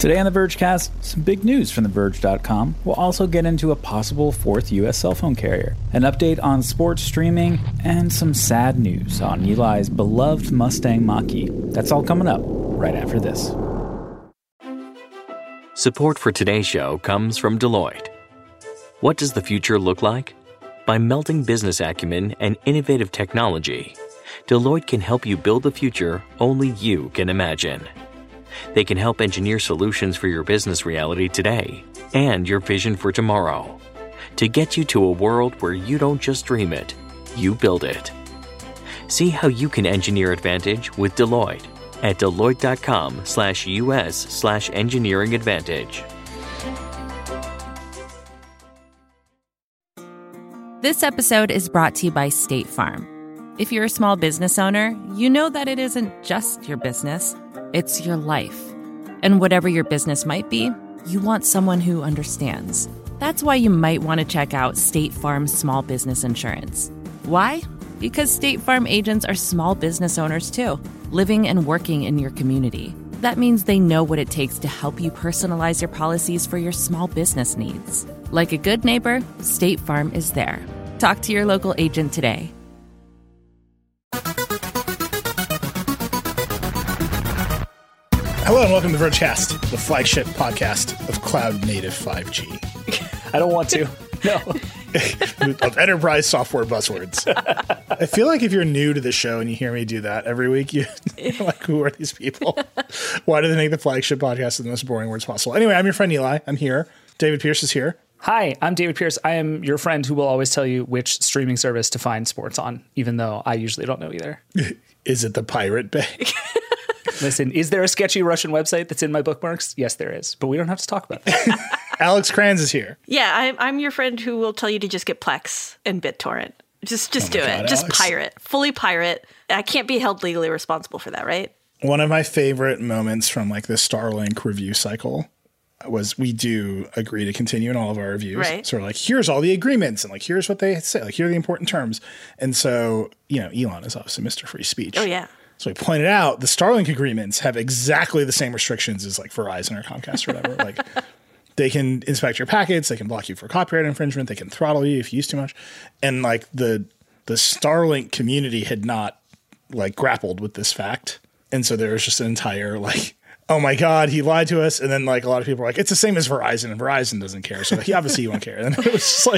Today on the Vergecast, some big news from TheVerge.com. We'll also get into a possible fourth U.S. cell phone carrier, an update on sports streaming, and some sad news on Eli's beloved Mustang Mach-E. That's all coming up right after this. Support for today's show comes from Deloitte. What does the future look like? By melding business acumen and innovative technology, Deloitte can help you build the future only you can imagine. They can help engineer solutions for your business reality today and your vision for tomorrow to get you to a world where you don't just dream it, you build it. See how you can engineer advantage with Deloitte at Deloitte.com/US/engineering advantage. This episode is brought to you by State Farm. If you're a small business owner, you know that it isn't just your business, it's your life. And whatever your business might be, you want someone who understands. That's why you might want to check out State Farm Small Business Insurance. Why? Because State Farm agents are small business owners too, living and working in your community. That means they know what it takes to help you personalize your policies for your small business needs. Like a good neighbor, State Farm is there. Talk to your local agent today. Hello and welcome to the Vergecast, the flagship podcast of cloud-native 5G. I don't want to. No. Of enterprise software buzzwords. I feel like if you're new to the show and you hear me do that every week, you're like, who are these people? Why do they make the flagship podcast the most boring words possible? Anyway, I'm your friend Eli. I'm here. David Pierce is here. Hi, I'm David Pierce. I am your friend who will always tell you which streaming service to find sports on, even though I usually don't know either. Is it the Pirate Bay? Listen, is there a sketchy Russian website that's in my bookmarks? Yes, there is, but we don't have to talk about that. Alex Kranz is here. Yeah, I'm your friend who will tell you to just get Plex and BitTorrent. Just do it. Just Alex. pirate. Fully pirate. I can't be held legally responsible for that, right? One of my favorite moments from like the Starlink review cycle was we do agree to continue in all of our reviews. Right. So we're like, here's all the agreements and like, here's what they say. Like, here are the important terms. And so, you know, Elon is obviously Mr. Free Speech. Oh, yeah. So we pointed out the Starlink agreements have exactly the same restrictions as like Verizon or Comcast or whatever. Like they can inspect your packets. They can block you for copyright infringement. They can throttle you if you use too much. And like the Starlink community had not like grappled with this fact. And so there was just an entire like, oh my God, he lied to us. And then like a lot of people were like, it's the same as Verizon and Verizon doesn't care. So he obviously won't care. And it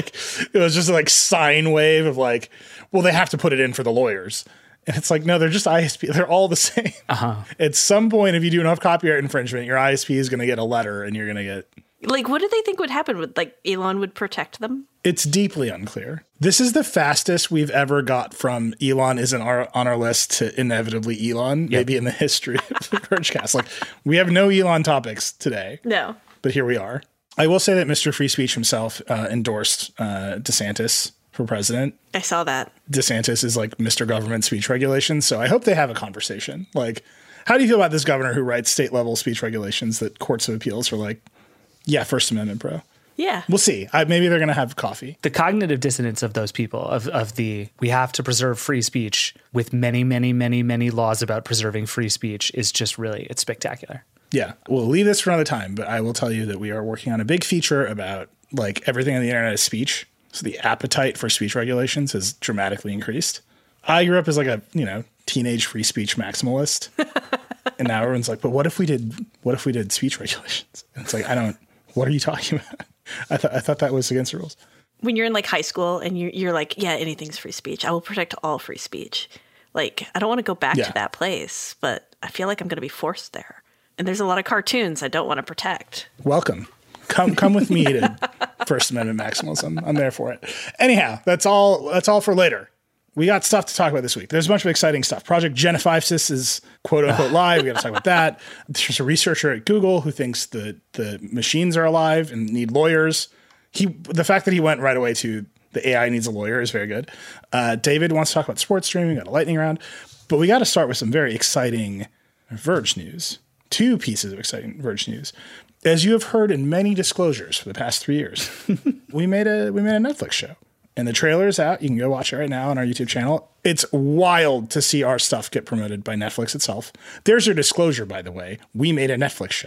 was just like sine wave of like, well, they have to put it in for the lawyers. And it's like, no, they're just ISP. They're all the same. At some point, if you do enough copyright infringement, your ISP is going to get a letter and you're going to get... Like, what do they think would happen? With like Elon would protect them? It's deeply unclear. This is the fastest we've ever got from Elon isn't on our list to inevitably Elon, maybe in the history of the Vergecast. Like, we have no Elon topics today. No. But here we are. I will say that Mr. Free Speech himself endorsed DeSantis for president. I saw that. DeSantis is like Mr. Government speech regulations. So I hope they have a conversation. Like, how do you feel about this governor who writes state level speech regulations that courts of appeals are like, yeah, First Amendment, bro? Yeah. We'll see. Maybe they're going to have coffee. The cognitive dissonance of those people, of the we have to preserve free speech with many, many, many, many laws about preserving free speech is just really, it's spectacular. Yeah. We'll leave this for another time, but I will tell you that we are working on a big feature about like everything on the internet is speech. So the appetite for speech regulations has dramatically increased. I grew up as like a, teenage free speech maximalist. And now everyone's like, but what if we did speech regulations? And it's like, what are you talking about? I thought that was against the rules. When you're in like high school and you're like, yeah, anything's free speech. I will protect all free speech. Like, I don't want to go back to that place, but I feel like I'm going to be forced there. And there's a lot of cartoons I don't want to protect. Welcome. Come with me to First Amendment maximalism. I'm there for it. Anyhow, that's all for later. We got stuff to talk about this week. There's a bunch of exciting stuff. Project Genophysis is quote unquote live. We got to talk about that. There's a researcher at Google who thinks the machines are alive and need lawyers. The fact that he went right away to the AI needs a lawyer is very good. David wants to talk about sports streaming. We got a lightning round, but we got to start with some very exciting Verge news. Two pieces of exciting Verge news. As you have heard in many disclosures for the past 3 years, we made a Netflix show. And the trailer is out. You can go watch it right now on our YouTube channel. It's wild to see our stuff get promoted by Netflix itself. There's your disclosure, by the way. We made a Netflix show.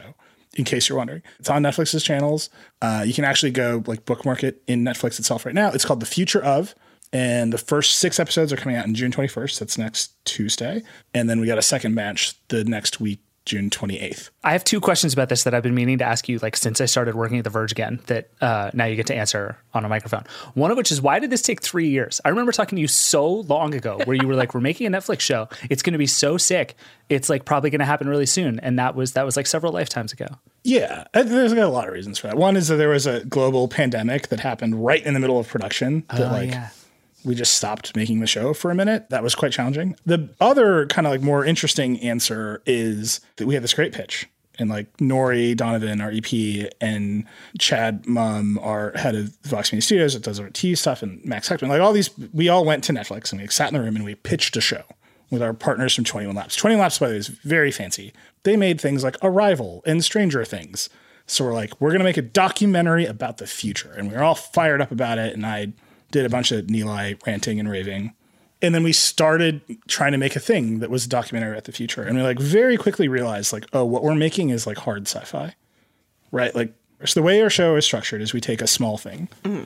in case you're wondering. It's on Netflix's channels. You can actually go like bookmark it in Netflix itself right now. It's called The Future Of. And the first 6 episodes are coming out on June 21st. That's next Tuesday. And then we got a second batch the next week, June 28th. I have 2 questions about this that I've been meaning to ask you, like, since I started working at The Verge again, that now you get to answer on a microphone. One of which is, why did this take 3 years? I remember talking to you so long ago where you were like, we're making a Netflix show. It's going to be so sick. It's like probably going to happen really soon. And that was like several lifetimes ago. Yeah, there's a lot of reasons for that. One is that there was a global pandemic that happened right in the middle of production that we just stopped making the show for a minute. That was quite challenging. The other kind of like more interesting answer is that we had this great pitch. And like Nori Donovan, our EP, and Chad Mumm, our head of Vox Media Studios that does our TV stuff, and Max Heckman, like all these, we all went to Netflix and we sat in the room and we pitched a show with our partners from 21 Labs. 21 Labs, by the way, is very fancy. They made things like Arrival and Stranger Things. So we're like, we're going to make a documentary about the future. And we were all fired up about it. And I did a bunch of Nilay ranting and raving. And then we started trying to make a thing that was a documentary about the future. And we like very quickly realized like, oh, what we're making is like hard sci-fi, right? Like, so the way our show is structured is we take a small thing.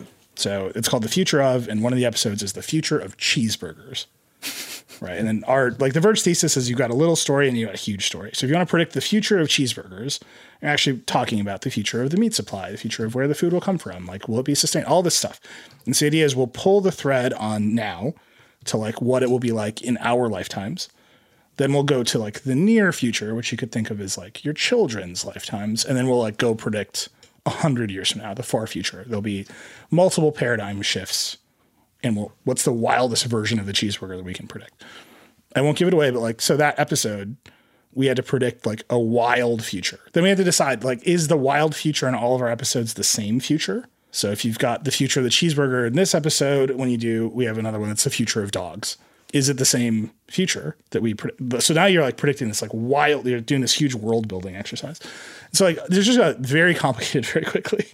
So it's called The Future Of, and one of the episodes is The Future of Cheeseburgers. Right. And then our, like the Verge thesis is you've got a little story and you got a huge story. So if you want to predict the future of cheeseburgers, you're actually talking about the future of the meat supply, the future of where the food will come from. Like, will it be sustained? All this stuff. And so the idea is we'll pull the thread on now to like what it will be like in our lifetimes. Then we'll go to like the near future, which you could think of as like your children's lifetimes. And then we'll like go predict 100 years from now, the far future. There'll be multiple paradigm shifts. And what's the wildest version of the cheeseburger that we can predict? I won't give it away, but like, so that episode, we had to predict like a wild future. Then we had to decide, like, is the wild future in all of our episodes the same future? So if you've got the future of the cheeseburger in this episode, we have another one that's the future of dogs. Is it the same future that we predict? So now you're like predicting this like wild, you're doing this huge world building exercise. So like, there's just got very complicated very quickly.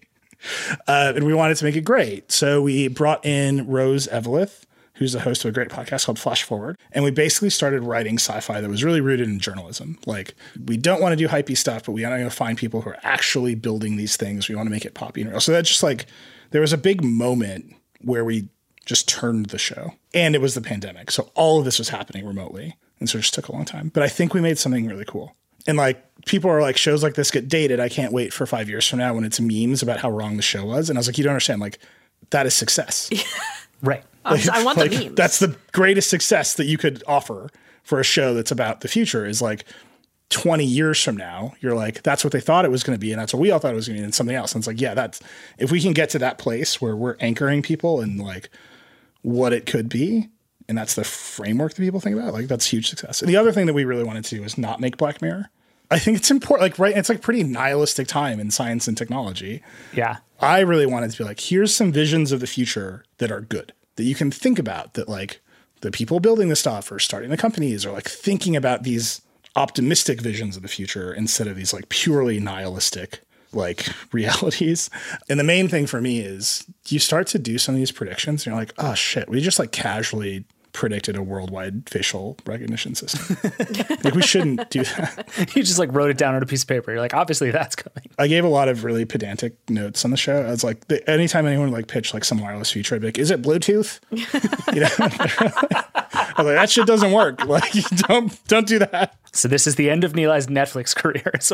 And we wanted to make it great. So we brought in Rose Eveleth, who's the host of a great podcast called Flash Forward. And we basically started writing sci-fi that was really rooted in journalism. Like, we don't want to do hypey stuff, but we want to find people who are actually building these things. We want to make it poppy and real. So that's just like, there was a big moment where we just turned the show. And it was the pandemic. So all of this was happening remotely. And so it just took a long time. But I think we made something really cool. And like, people are like, shows like this get dated. I can't wait for 5 years from now when it's memes about how wrong the show was. And I was like, you don't understand. Like, that is success. Right. Like, I want like, the memes. That's the greatest success that you could offer for a show that's about the future is like 20 years from now. You're like, that's what they thought it was going to be. And that's what we all thought it was going to be and something else. And it's like, yeah, that's, if we can get to that place where we're anchoring people and like what it could be, and that's the framework that people think about, like, that's huge success. And the other thing that we really wanted to do is not make Black Mirror. I think it's important, like, right, it's like pretty nihilistic time in science and technology. Yeah. I really wanted to be like, here's some visions of the future that are good, that you can think about, that like the people building the stuff or starting the companies are like thinking about these optimistic visions of the future instead of these like purely nihilistic like realities. And the main thing for me is you start to do some of these predictions and you're like, oh shit, we just like casually predicted a worldwide facial recognition system. Like, we shouldn't do that. You just like wrote it down on a piece of paper. You're like, obviously that's coming. I gave a lot of really pedantic notes on the show. I was like, anytime anyone like pitched like some wireless feature, I'd be like, is it Bluetooth? You know? I was like, that shit doesn't work. Like, don't do that. So this is the end of Nilay's Netflix career. So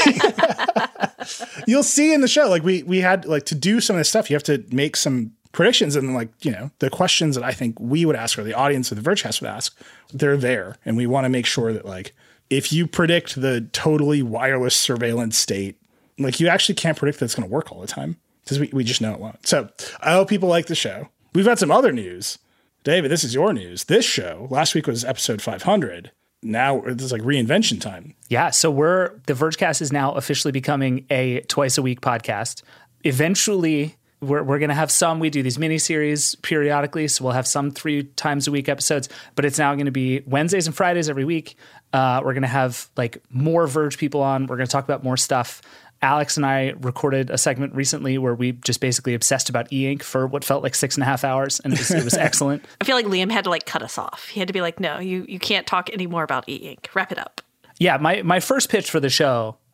you'll see in the show, like we had like to do some of this stuff, you have to make some predictions, and like, you know, the questions that I think we would ask or the audience of the Vergecast would ask, they're there. And we want to make sure that like, if you predict the totally wireless surveillance state, like you actually can't predict that it's going to work all the time because we just know it won't. So I hope people like the show. We've got some other news. David, this is your news. This show, last week was episode 500. Now it's like reinvention time. Yeah. So the Vergecast is now officially becoming a twice a week podcast. Eventually, we're going to have some, we do these mini series periodically. So we'll have some 3 times a week episodes, but it's now going to be Wednesdays and Fridays every week. We're going to have like more Verge people on. We're going to talk about more stuff. Alex and I recorded a segment recently where we just basically obsessed about e-ink for what felt like 6.5 hours. And it was excellent. I feel like Liam had to like cut us off. He had to be like, no, you can't talk anymore about e-ink. Wrap it up. Yeah. My first pitch for the show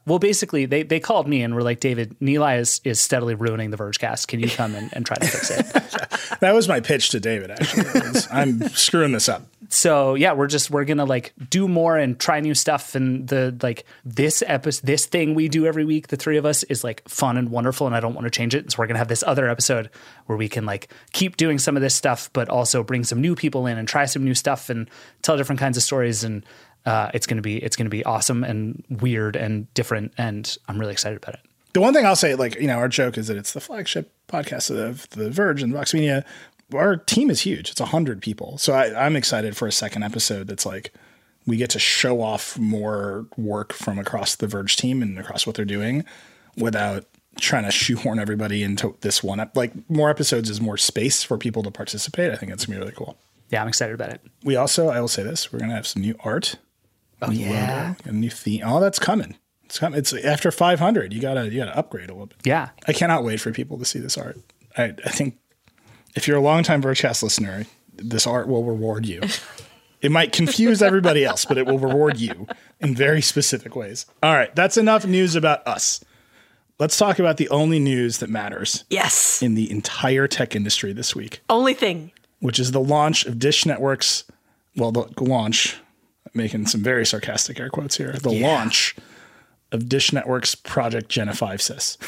Well, basically, they called me and were like, David, Nilay is steadily ruining the Vergecast. Can you come and try to fix it? That was my pitch to David, actually. I'm screwing this up. So yeah, we're going to like do more and try new stuff. And this thing we do every week, the three of us, is like fun and wonderful. And I don't want to change it. So we're going to have this other episode where we can like keep doing some of this stuff, but also bring some new people in and try some new stuff and tell different kinds of stories. And it's going to be awesome and weird and different. And I'm really excited about it. The one thing I'll say, our joke is that it's the flagship podcast of The Verge and Vox Media. Our team is huge. It's 100 people. So I'm excited for a second episode that's like we get to show off more work from across the Verge team and across what they're doing without trying to shoehorn everybody into this one. Like more episodes is more space for people to participate. I think it's going to be really cool. Yeah, I'm excited about it. We also, I will say this, we're going to have some new art. Oh, yeah. Logo, a new theme. Oh, that's coming. It's coming. It's after 500. You gotta upgrade a little bit. Yeah. I cannot wait for people to see this art. I think if you're a longtime Vergecast listener, this art will reward you. It might confuse everybody else, but it will reward you in very specific ways. All right. That's enough news about us. Let's talk about the only news that matters. Yes. In the entire tech industry this week. Only thing. Which is the launch of Dish Network's, the launch, I'm making some very sarcastic air quotes here, launch of Dish Network's Project Jenna 5 Sys.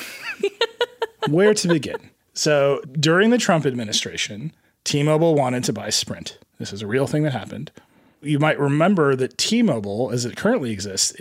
Where to begin? So during the Trump administration, T-Mobile wanted to buy Sprint. This is a real thing that happened. You might remember that T-Mobile, as it currently exists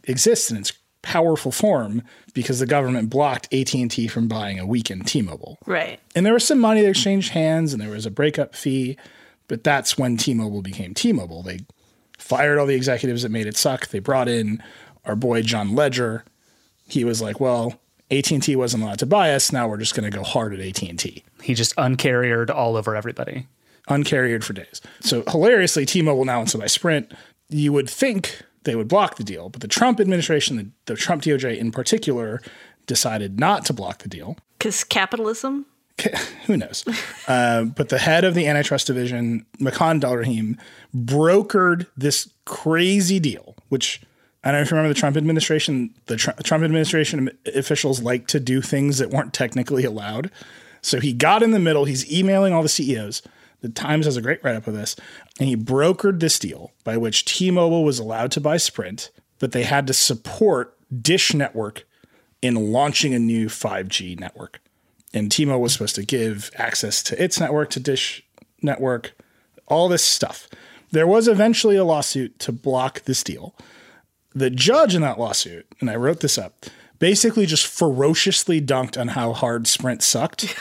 in its powerful form because the government blocked AT&T from buying a weakened T-Mobile. Right. And there was some money that exchanged hands and there was a breakup fee, but that's when T-Mobile became T-Mobile. They fired all the executives that made it suck. They brought in our boy John Ledger. He was like, well, AT&T wasn't allowed to buy us. Now we're just going to go hard at AT&T. He just uncarriered all over everybody. Uncarriered for days. So hilariously, T-Mobile now wants to buy Sprint. You would think they would block the deal, but the Trump administration, the Trump DOJ in particular, decided not to block the deal. Because capitalism? Who knows? But the head of the antitrust division, Makan Delrahim, brokered this crazy deal, which I don't know if you remember the Trump administration. The Trump administration officials like to do things that weren't technically allowed. So he got in the middle. He's emailing all the CEOs. The Times has a great write-up of this. And he brokered this deal by which T-Mobile was allowed to buy Sprint, but they had to support Dish Network in launching a new 5G network. And T-Mobile was supposed to give access to its network, to Dish Network, all this stuff. There was eventually a lawsuit to block this deal. The judge in that lawsuit, and I wrote this up, basically just ferociously dunked on how hard Sprint sucked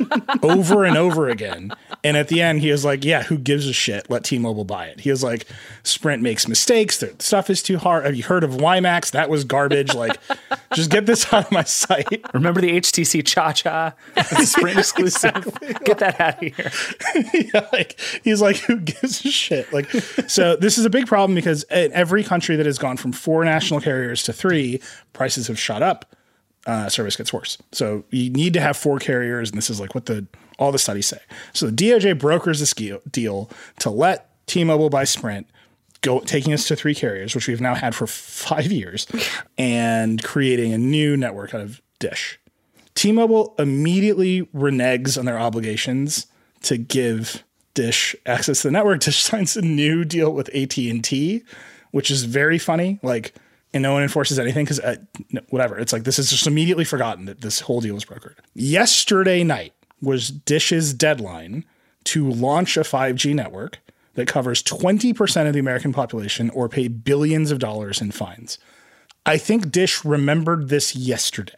over and over again. And at the end, he was like, yeah, who gives a shit? Let T-Mobile buy it. He was like, Sprint makes mistakes. Their stuff is too hard. Have you heard of WiMAX? That was garbage. Like, just get this out of my site. Remember the HTC Cha-Cha? Sprint exclusive. Exactly. Get that out of here. Yeah, he's like, who gives a shit? So this is a big problem because in every country that has gone from 4 national carriers to 3, prices have shot up. Service gets worse. So you need to have 4 carriers, and this is like what all the studies say. So the DOJ brokers this deal to let T-Mobile buy Sprint, taking us to 3 carriers, which we've now had for 5 years, and creating a new network out of Dish. T-Mobile immediately reneges on their obligations to give Dish access to the network. Dish signs a new deal with AT&T, which is very funny. And no one enforces anything because whatever. It's like this is just immediately forgotten that this whole deal was brokered. Yesterday night was Dish's deadline to launch a 5G network that covers 20% of the American population or pay billions of dollars in fines. I think Dish remembered this yesterday.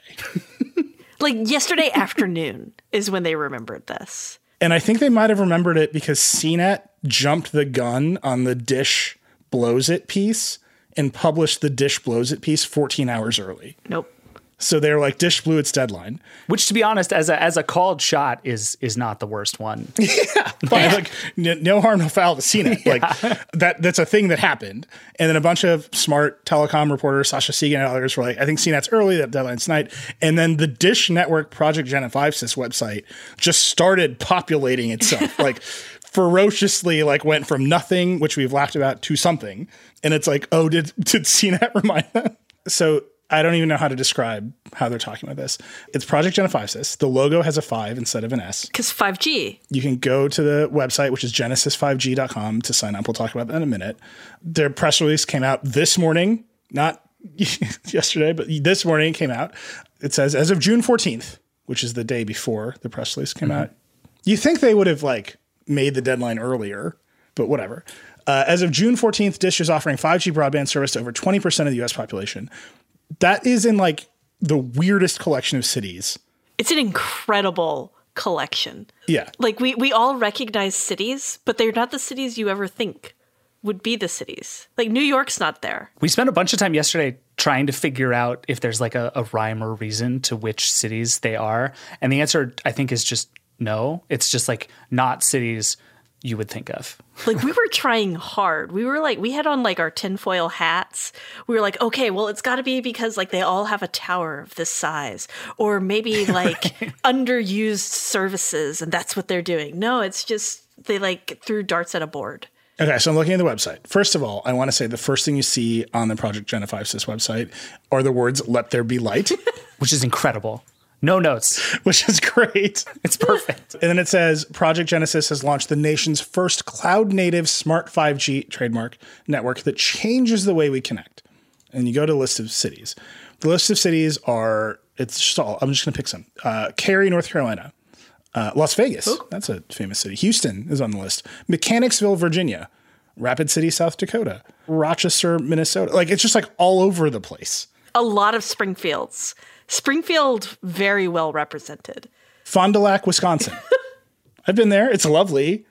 Yesterday afternoon is when they remembered this. And I think they might have remembered it because CNET jumped the gun on the Dish blows it piece and published the Dish blows it piece 14 hours early. Nope. So they're like, Dish blew its deadline. Which, to be honest, as a called shot is not the worst one. Yeah. But no harm, no foul to CNET. Yeah. That's a thing that happened. And then a bunch of smart telecom reporters, Sasha Segan and others were like, I think CNET's early, that deadline's tonight. And then the Dish Network Project Jenna 5 Sys website just started populating itself. Ferociously went from nothing, which we've laughed about, to something. And it's like, oh, did CNET remind them? So I don't even know how to describe how they're talking about this. It's Project Genesis. The logo has a 5 instead of an S. Because 5G. You can go to the website, which is genesis5g.com, to sign up. We'll talk about that in a minute. Their press release came out this morning, not yesterday, but this morning it came out. It says, as of June 14th, which is the day before the press release came out. You think they would have made the deadline earlier, but whatever. As of June 14th, Dish is offering 5G broadband service to over 20% of the U.S. population. That is in the weirdest collection of cities. It's an incredible collection. Yeah. We all recognize cities, but they're not the cities you ever think would be the cities. New York's not there. We spent a bunch of time yesterday trying to figure out if there's a rhyme or reason to which cities they are. And the answer, I think, is just no. It's just not cities you would think of. We were trying hard. We were we had on our tinfoil hats. We were okay, well, it's got to be because they all have a tower of this size, or maybe underused services, and that's what they're doing. No, it's just they threw darts at a board. Okay, so I'm looking at the website. First of all, I want to say the first thing you see on the Project Genesis website are the words "Let there be light," which is incredible. No notes. Which is great. It's perfect. And then it says, Project Genesis has launched the nation's first cloud-native smart 5G trademark network that changes the way we connect. And you go to a list of cities. The list of cities are, I'm just going to pick some. Cary, North Carolina. Las Vegas. Ooh. That's a famous city. Houston is on the list. Mechanicsville, Virginia. Rapid City, South Dakota. Rochester, Minnesota. It's just all over the place. A lot of Springfields. Springfield, very well represented. Fond du Lac, Wisconsin. I've been there. It's lovely.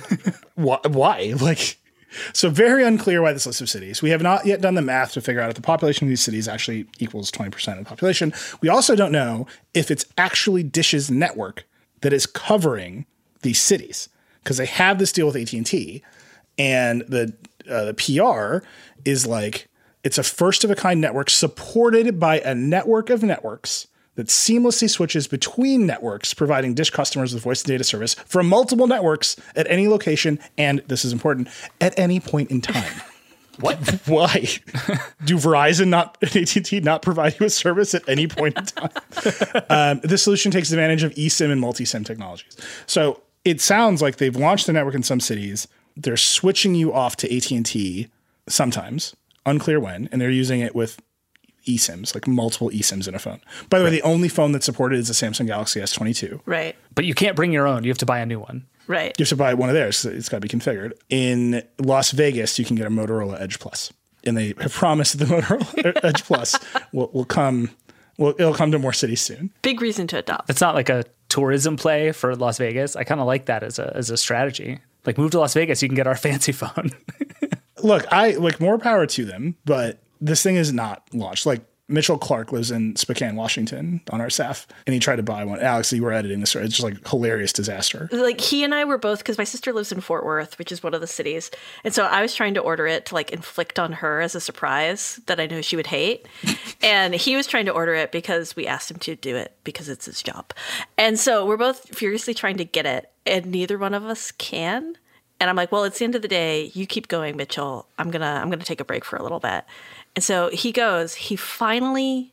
Why? So very unclear why this list of cities. We have not yet done the math to figure out if the population of these cities actually equals 20% of the population. We also don't know if it's actually Dish's network that is covering these cities, because they have this deal with AT&T, and the PR is it's a first-of-a-kind network supported by a network of networks that seamlessly switches between networks, providing Dish customers with voice and data service from multiple networks at any location, and, this is important, at any point in time. What? Why? Do Verizon and AT&T not provide you with service at any point in time? This solution takes advantage of eSIM and multi-SIM technologies. So it sounds like they've launched the network in some cities. They're switching you off to AT&T sometimes. Unclear when, and they're using it with eSIMs, multiple eSIMs in a phone. By the way, the only phone that's supported is the Samsung Galaxy S22. Right. But you can't bring your own. You have to buy a new one. Right. You have to buy one of theirs. So it's got to be configured. In Las Vegas, you can get a Motorola Edge Plus. And they have promised that the Motorola Edge Plus will come. Well, it'll come to more cities soon. Big reason to adopt. It's not a tourism play for Las Vegas. I kind of like that as a strategy. Move to Las Vegas, you can get our fancy phone. Look, more power to them, but this thing is not launched. Mitchell Clark lives in Spokane, Washington, on our staff, and he tried to buy one. Alex, you were editing this. It's just hilarious disaster. He and I were both, because my sister lives in Fort Worth, which is one of the cities. And so I was trying to order it to inflict on her as a surprise that I know she would hate. And he was trying to order it because we asked him to do it because it's his job. And so we're both furiously trying to get it, and neither one of us can. And I'm well, it's the end of the day. You keep going, Mitchell. I'm gonna take a break for a little bit. And so he goes. He finally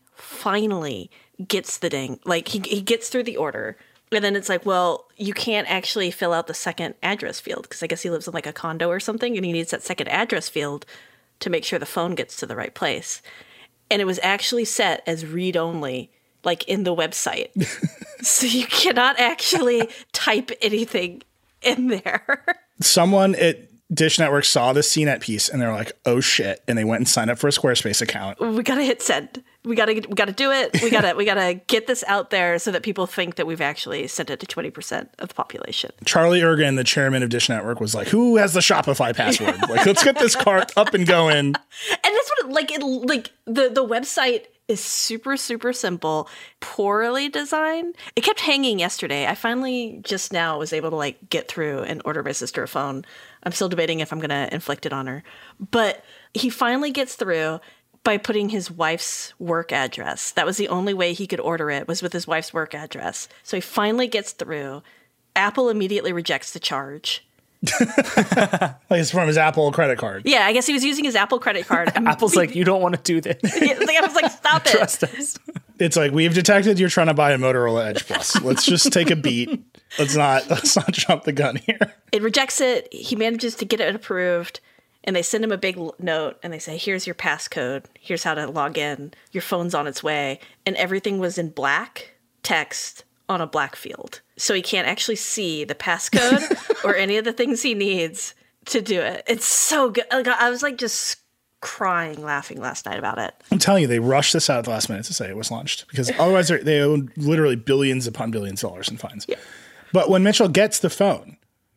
gets the ding. He gets through the order, and then it's well, you can't actually fill out the second address field, because I guess he lives in a condo or something, and he needs that second address field to make sure the phone gets to the right place. And it was actually set as read only, in the website, so you cannot actually type anything in there. Someone at Dish Network saw the CNET piece and they're oh shit, and they went and signed up for a Squarespace account. We gotta hit send. We gotta do it. We gotta get this out there so that people think that we've actually sent it to 20% of the population. Charlie Ergen, the chairman of Dish Network, was who has the Shopify password? Let's get this cart up and going. And that's what the website is super, super simple, poorly designed. It kept hanging yesterday. I finally just now was able to get through and order my sister a phone. I'm still debating if I'm going to inflict it on her. But he finally gets through by putting his wife's work address. That was the only way he could order it, was with his wife's work address. So he finally gets through. Apple immediately rejects the charge. Like it's from his Apple credit card. Yeah, I guess he was using his Apple credit card. Apple's like, you don't want to do this. Apple's like, stop it. Trust us. It's like, we've detected you're trying to buy a Motorola Edge Plus. Let's just take a beat. Let's not jump the gun here. It rejects it. He manages to get it approved. And they send him a big note and they say, here's your passcode. Here's how to log in. Your phone's on its way. And everything was in black text on a black field. So he can't actually see the passcode or any of the things he needs to do it. It's so good. Like, I was like just crying, laughing last night about it. I'm telling you, they rushed this out at the last minute to say it was launched because otherwise they own literally billions upon billions of dollars in fines. Yeah. But when Mitchell gets the phone,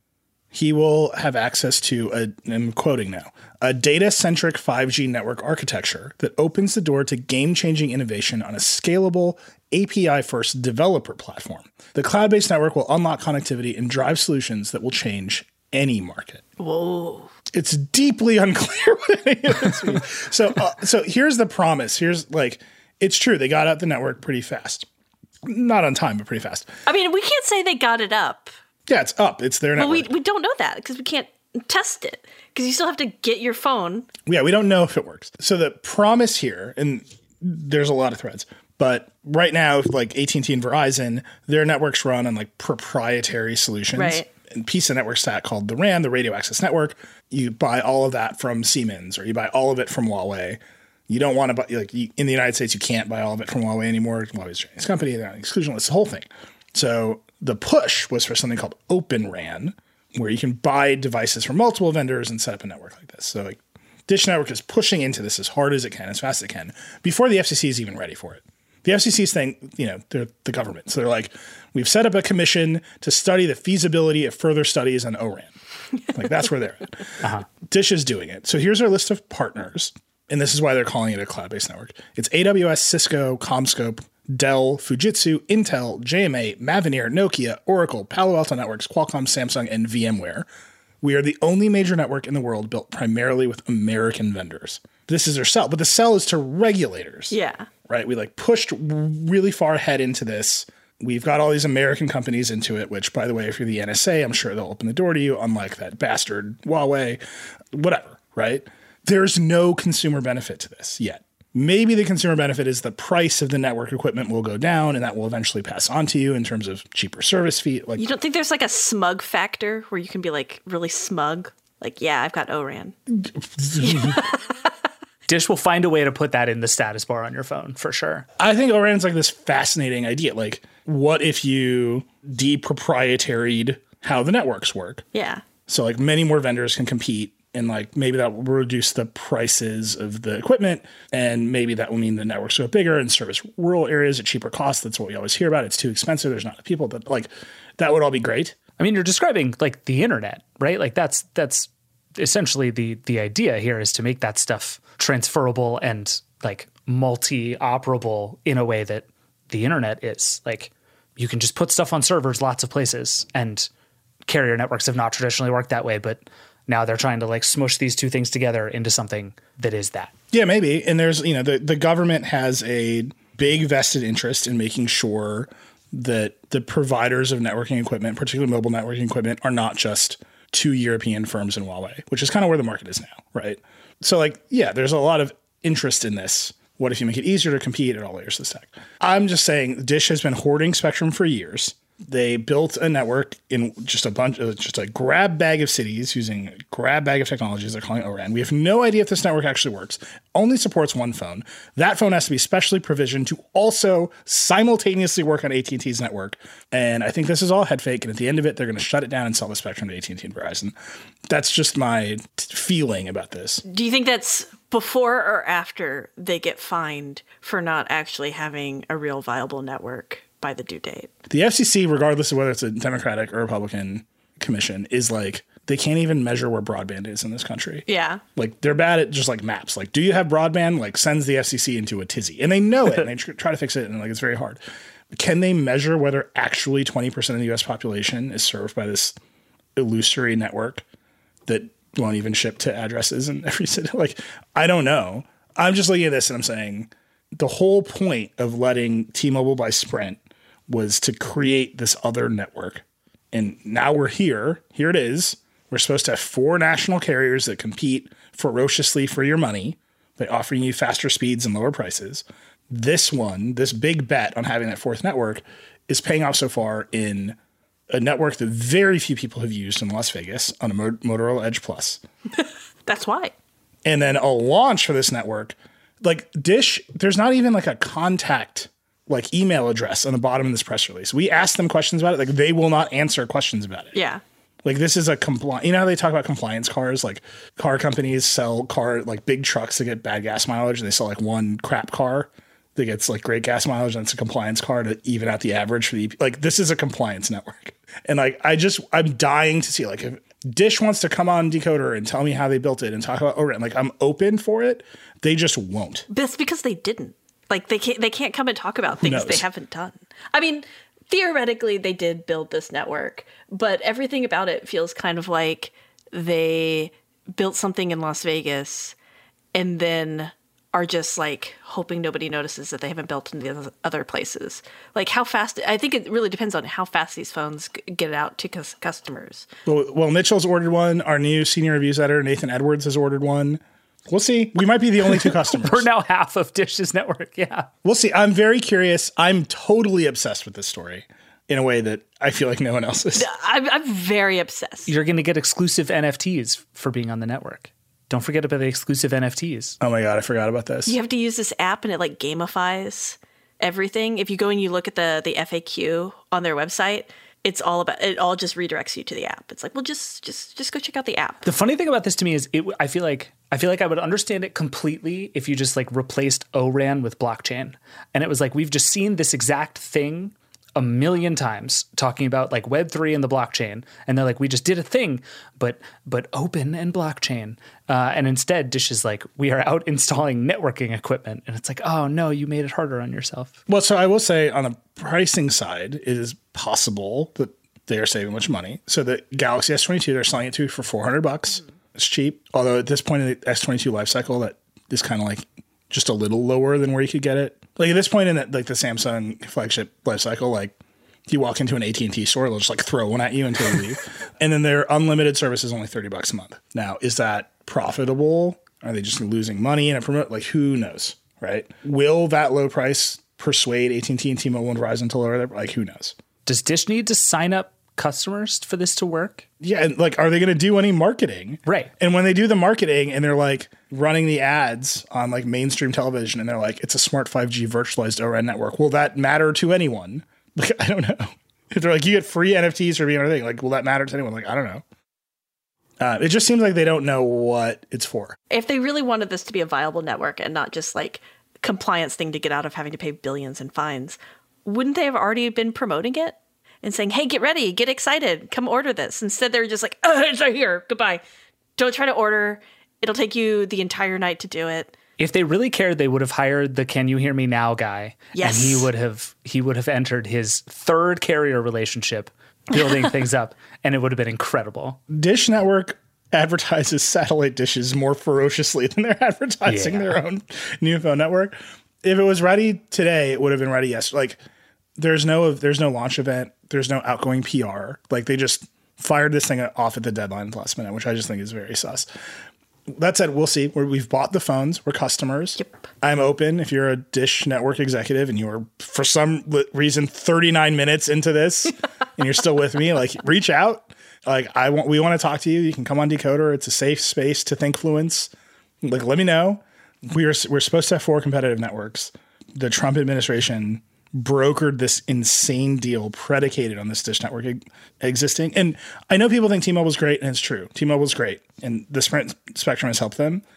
he will have access to I'm quoting now, a data-centric 5G network architecture that opens the door to game-changing innovation on a scalable, API-first developer platform. The cloud-based network will unlock connectivity and drive solutions that will change any market. Whoa. It's deeply unclear what any of this means. So here's the promise. Here's like, it's true. They got out the network pretty fast. Not on time, but pretty fast. I mean, we can't say they got it up. Yeah, it's up. It's their network. Well, we don't know that because we can't test it because you still have to get your phone. Yeah, we don't know if it works. So the promise here, and there's a lot of threads, but right now, like AT&T and Verizon, their networks run on like proprietary solutions. Right. A piece of network stack called the RAN, the Radio Access Network. You buy all of that from Siemens or you buy all of it from Huawei. You don't want to buy, like in the United States, you can't buy all of it from Huawei anymore. Huawei's a Chinese company, they're on exclusion list, the whole thing. So the push was for something called Open RAN, where you can buy devices from multiple vendors and set up a network like this. So like Dish Network is pushing into this as hard as it can, as fast as it can, before the FCC is even ready for it. The FCC's thing, they're the government. So they're like, we've set up a commission to study the feasibility of further studies on ORAN. Like that's where they're at. Uh-huh. Dish is doing it. So here's our list of partners. And this is why they're calling it a cloud-based network. It's AWS, Cisco, CommScope, Dell, Fujitsu, Intel, JMA, Mavenir, Nokia, Oracle, Palo Alto Networks, Qualcomm, Samsung, and VMware. We are the only major network in the world built primarily with American vendors. This is their sell, but the sell is to regulators. Yeah. Right? We like pushed really far ahead into this. We've got all these American companies into it, which, by the way, if you're the NSA, I'm sure they'll open the door to you, unlike that bastard Huawei, whatever, right? There's no consumer benefit to this yet. Maybe the consumer benefit is the price of the network equipment will go down and that will eventually pass on to you in terms of cheaper service fee. Like, you don't think there's like a smug factor where you can be like really smug? Like, yeah, I've got ORAN. Dish will find a way to put that in the status bar on your phone for sure. I think ORAN's like this fascinating idea. Like, what if you deproprietaried how the networks work? Yeah. So like many more vendors can compete. And like maybe that will reduce the prices of the equipment, and maybe that will mean the networks go bigger and service rural areas at cheaper costs. That's what we always hear about. It's too expensive. There's not enough people. That like that would all be great. I mean, you're describing like the internet, right? Like that's essentially the idea here is to make that stuff transferable and like multi-operable in a way that the internet is. Like you can just put stuff on servers lots of places, and carrier networks have not traditionally worked that way, but now they're trying to like smush these two things together into something that is that. Yeah, maybe. And there's, the government has a big vested interest in making sure that the providers of networking equipment, particularly mobile networking equipment, are not just two European firms and Huawei, which is kind of where the market is now, right? So like, yeah, there's a lot of interest in this. What if you make it easier to compete at all layers of the stack? I'm just saying Dish has been hoarding spectrum for years. They built a network in just a grab bag of cities using a grab bag of technologies they're calling ORAN. We have no idea if this network actually works. Only supports one phone. That phone has to be specially provisioned to also simultaneously work on AT&T's network. And I think this is all head fake. And at the end of it, they're going to shut it down and sell the spectrum to AT&T and Verizon. That's just my feeling about this. Do you think that's before or after they get fined for not actually having a real viable network by the due date? The FCC, regardless of whether it's a Democratic or Republican commission, is like, they can't even measure where broadband is in this country. Yeah. Like they're bad at just like maps. Like, do you have broadband? Like sends the FCC into a tizzy. And they know it and they try to fix it. And like, it's very hard. Can they measure whether actually 20% of the US population is served by this illusory network that won't even ship to addresses in every city? Like, I don't know. I'm just looking at this and I'm saying the whole point of letting T-Mobile buy Sprint was to create this other network. And now we're here. Here it is. We're supposed to have 4 national carriers that compete ferociously for your money by offering you faster speeds and lower prices. This big bet on having that 4th network is paying off so far in a network that very few people have used in Las Vegas on a Motorola Edge Plus. That's why. And then a launch for this network, like Dish, there's not even like a contact like email address on the bottom of this press release. We asked them questions about it. Like they will not answer questions about it. Yeah. Like this is a you know how they talk about compliance cars? Like car companies sell like big trucks that get bad gas mileage, and they sell like one crap car that gets like great gas mileage, and it's a compliance car to even out the average for the like this is a compliance network. And like I'm dying to see like if Dish wants to come on Decoder and tell me how they built it and talk about O-RAN, like I'm open for it. They just won't. That's because they didn't. Like they can't come and talk about things they haven't done. I mean, theoretically, they did build this network, but everything about it feels kind of like they built something in Las Vegas and then are just like hoping nobody notices that they haven't built in the other places. Like how fast, I think it really depends on how fast these phones get out to customers. Well, Mitchell's ordered one. Our new senior reviews editor, Nathan Edwards, has ordered one. We'll see. We might be the only 2 customers. We're now half of Dish's network. Yeah. We'll see. I'm very curious. I'm totally obsessed with this story in a way that I feel like no one else is. I'm very obsessed. You're going to get exclusive NFTs for being on the network. Don't forget about the exclusive NFTs. Oh my God, I forgot about this. You have to use this app and it like gamifies everything. If you go and you look at the FAQ on their website, it all just redirects you to the app. It's like, well, just go check out the app. The funny thing about this to me is I feel like I would understand it completely if you just like replaced O-RAN with blockchain. And it was like, we've just seen this exact thing a million times talking about like Web3 and the blockchain. And they're like, we just did a thing, but open and blockchain. And instead Dish is like, we are out installing networking equipment. And it's like, oh no, you made it harder on yourself. Well, so I will say on the pricing side, it is possible that they are saving much money. So the Galaxy S22, they're selling it to you for $400. It's cheap. Although at this point in the S22 life cycle, that is kind of like just a little lower than where you could get it. Like at this point in like the Samsung flagship life cycle, like you walk into an AT&T store, they'll just like throw one at you until you leave. And then their unlimited service is only $30 a month. Now, is that profitable? Are they just losing money and promote? Like who knows, right? Will that low price persuade AT&T and T-Mobile and Verizon to lower their, like who knows? Does Dish need to sign up customers for this to work? Yeah, and like, are they going to do any marketing? Right. And when they do the marketing and they're like running the ads on like mainstream television and they're like, it's a smart 5G virtualized O-RAN network. Will that matter to anyone? Like, I don't know. If they're like, you get free NFTs for being on a thing, like, will that matter to anyone? Like, I don't know. It just seems like they don't know what it's for. If they really wanted this to be a viable network and not just like compliance thing to get out of having to pay billions in fines, wouldn't they have already been promoting it and saying, hey, get ready, get excited, come order this? Instead, they're just like, oh, it's right here, goodbye. Don't try to order. It'll take you the entire night to do it. If they really cared, they would have hired the "Can you hear me now" guy. Yes. And he would have entered his 3rd carrier relationship, building things up, and it would have been incredible. Dish Network advertises satellite dishes more ferociously than they're advertising their own new phone network. If it was ready today, it would have been ready yesterday. Like there's no launch event, there's no outgoing PR. Like they just fired this thing off at the deadline at the last minute, which I just think is very sus. That said, we'll see. We've bought the phones. We're customers. Yep. I'm open. If you're a Dish Network executive and you are, for some reason, 39 minutes into this and you're still with me, like reach out. Like we want to talk to you. You can come on Decoder. It's a safe space to think Fluence. Like, let me know. We're supposed to have 4 competitive networks. The Trump administration brokered this insane deal predicated on this Dish Network existing. And I know people think T-Mobile's great, and it's true. T-Mobile's great, and the Sprint spectrum has helped them.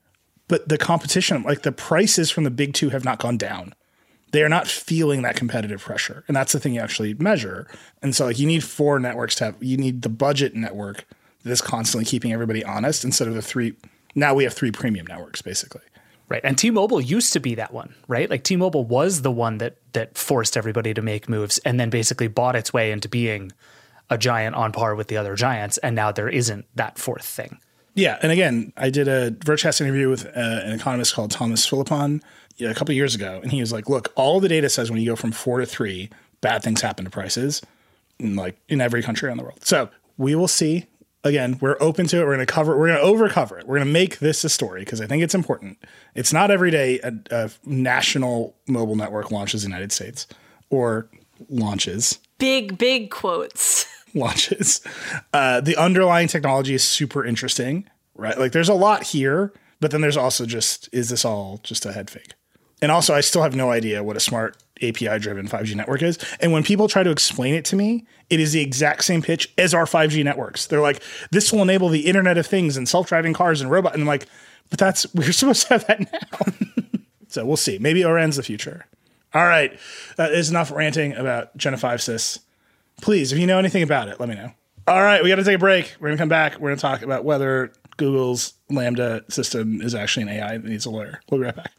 But the competition, like the prices from the big 2 have not gone down. They are not feeling that competitive pressure. And that's the thing you actually measure. And so like you need 4 networks you need the budget network that is constantly keeping everybody honest instead of the 3. Now we have 3 premium networks, basically. Right. And T-Mobile used to be that one, right? Like T-Mobile was the one that forced everybody to make moves and then basically bought its way into being a giant on par with the other giants. And now there isn't that 4th thing. Yeah. And again, I did a Vergecast interview with an economist called Thomas Philippon a couple of years ago. And he was like, look, all the data says when you go from 4 to 3, bad things happen to prices in every country around the world. So we will see. Again, we're open to it. We're going to overcover it. We're going to make this a story because I think it's important. It's not every day a national mobile network launches in the United States or launches. Big quotes. Launches. The underlying technology is super interesting, right? Like there's a lot here, but then there's also is this all just a head fake? And also I still have no idea what a smart API driven 5G network is. And when people try to explain it to me, it is the exact same pitch as our 5G networks. They're like, this will enable the Internet of Things and self-driving cars and robots. And I'm like, but we're supposed to have that now. So we'll see. Maybe ORAN's the future. All right. That is enough ranting about Gen 5 Sys. Please, if you know anything about it, let me know. All right. We got to take a break. We're going to come back. We're going to talk about whether Google's Lambda system is actually an AI that needs a lawyer. We'll be right back.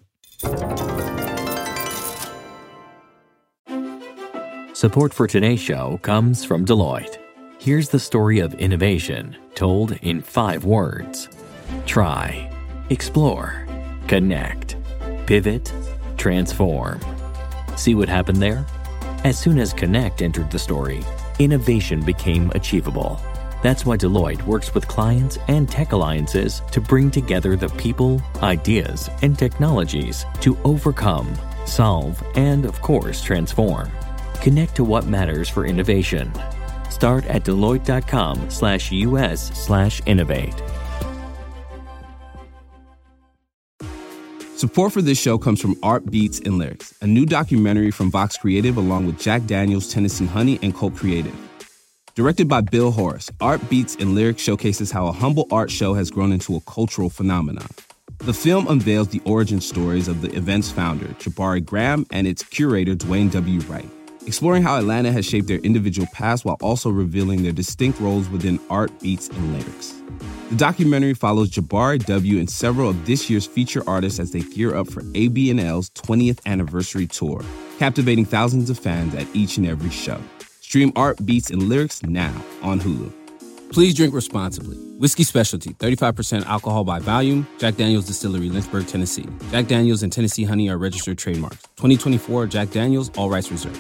Support for today's show comes from Deloitte. Here's the story of innovation told in 5 words. Try, explore, connect, pivot, transform. See what happened there? As soon as connect entered the story, innovation became achievable. That's why Deloitte works with clients and tech alliances to bring together the people, ideas, and technologies to overcome, solve, and of course, transform. Connect to what matters for innovation. Start at Deloitte.com/US/innovate. Support for this show comes from Art Beats and Lyrics, a new documentary from Vox Creative along with Jack Daniels, Tennessee Honey, and Cult Creative. Directed by Bill Horace, Art Beats and Lyrics showcases how a humble art show has grown into a cultural phenomenon. The film unveils the origin stories of the event's founder, Jabari Graham, and its curator, Dwayne W. Wright, exploring how Atlanta has shaped their individual paths while also revealing their distinct roles within Art, Beats, and Lyrics. The documentary follows Jabari W. and several of this year's feature artists as they gear up for AB&L's 20th anniversary tour, captivating thousands of fans at each and every show. Stream Art, Beats, and Lyrics now on Hulu. Please drink responsibly. Whiskey Specialty, 35% alcohol by volume. Jack Daniel's Distillery, Lynchburg, Tennessee. Jack Daniel's and Tennessee Honey are registered trademarks. 2024 Jack Daniel's, all rights reserved.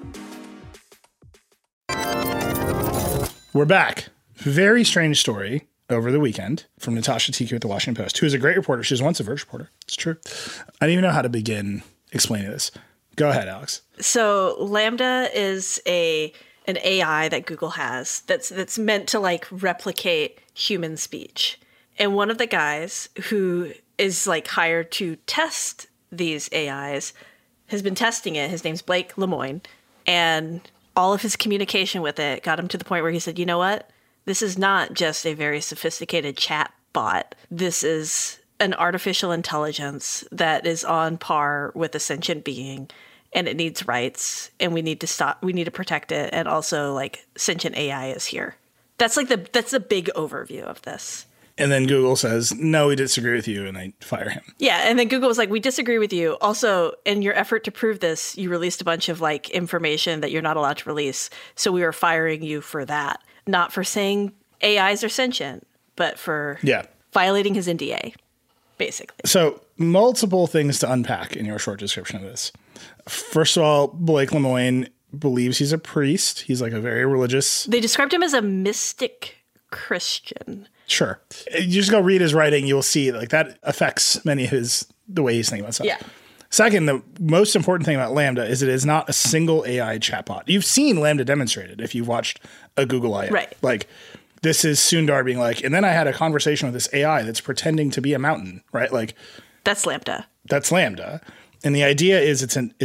We're back. Very strange story over the weekend from Natasha Tiku at the Washington Post, who is a great reporter. She was once a Verge reporter. It's true. I don't even know how to begin explaining this. Go ahead, Alex. So Lambda is an AI that Google has that's meant to like replicate human speech. And one of the guys who is like hired to test these AIs has been testing it. His name's Blake Lemoine. And all of his communication with it got him to the point where he said, you know what? This is not just a very sophisticated chat bot. This is an artificial intelligence that is on par with a sentient being, and it needs rights, and we need to protect it, and also like sentient AI is here. That's the big overview of this. And then Google says, no, we disagree with you, and they fire him. Yeah, and then Google was like, we disagree with you. Also, in your effort to prove this, you released a bunch of like information that you're not allowed to release. So we are firing you for that. Not for saying AIs are sentient, but for violating his NDA, basically. So multiple things to unpack in your short description of this. First of all, Blake Lemoine believes he's a priest. He's like a very religious. They described him as a mystic Christian. Sure. You just go read his writing. You'll see like that affects many of the way he's thinking about stuff. Yeah. Second, the most important thing about Lambda is it is not a single AI chatbot. You've seen Lambda demonstrated if you've watched a Google I.O. Right. Like this is Sundar being like, and then I had a conversation with this AI that's pretending to be a mountain, right? Like that's Lambda. That's Lambda. And the idea is it's an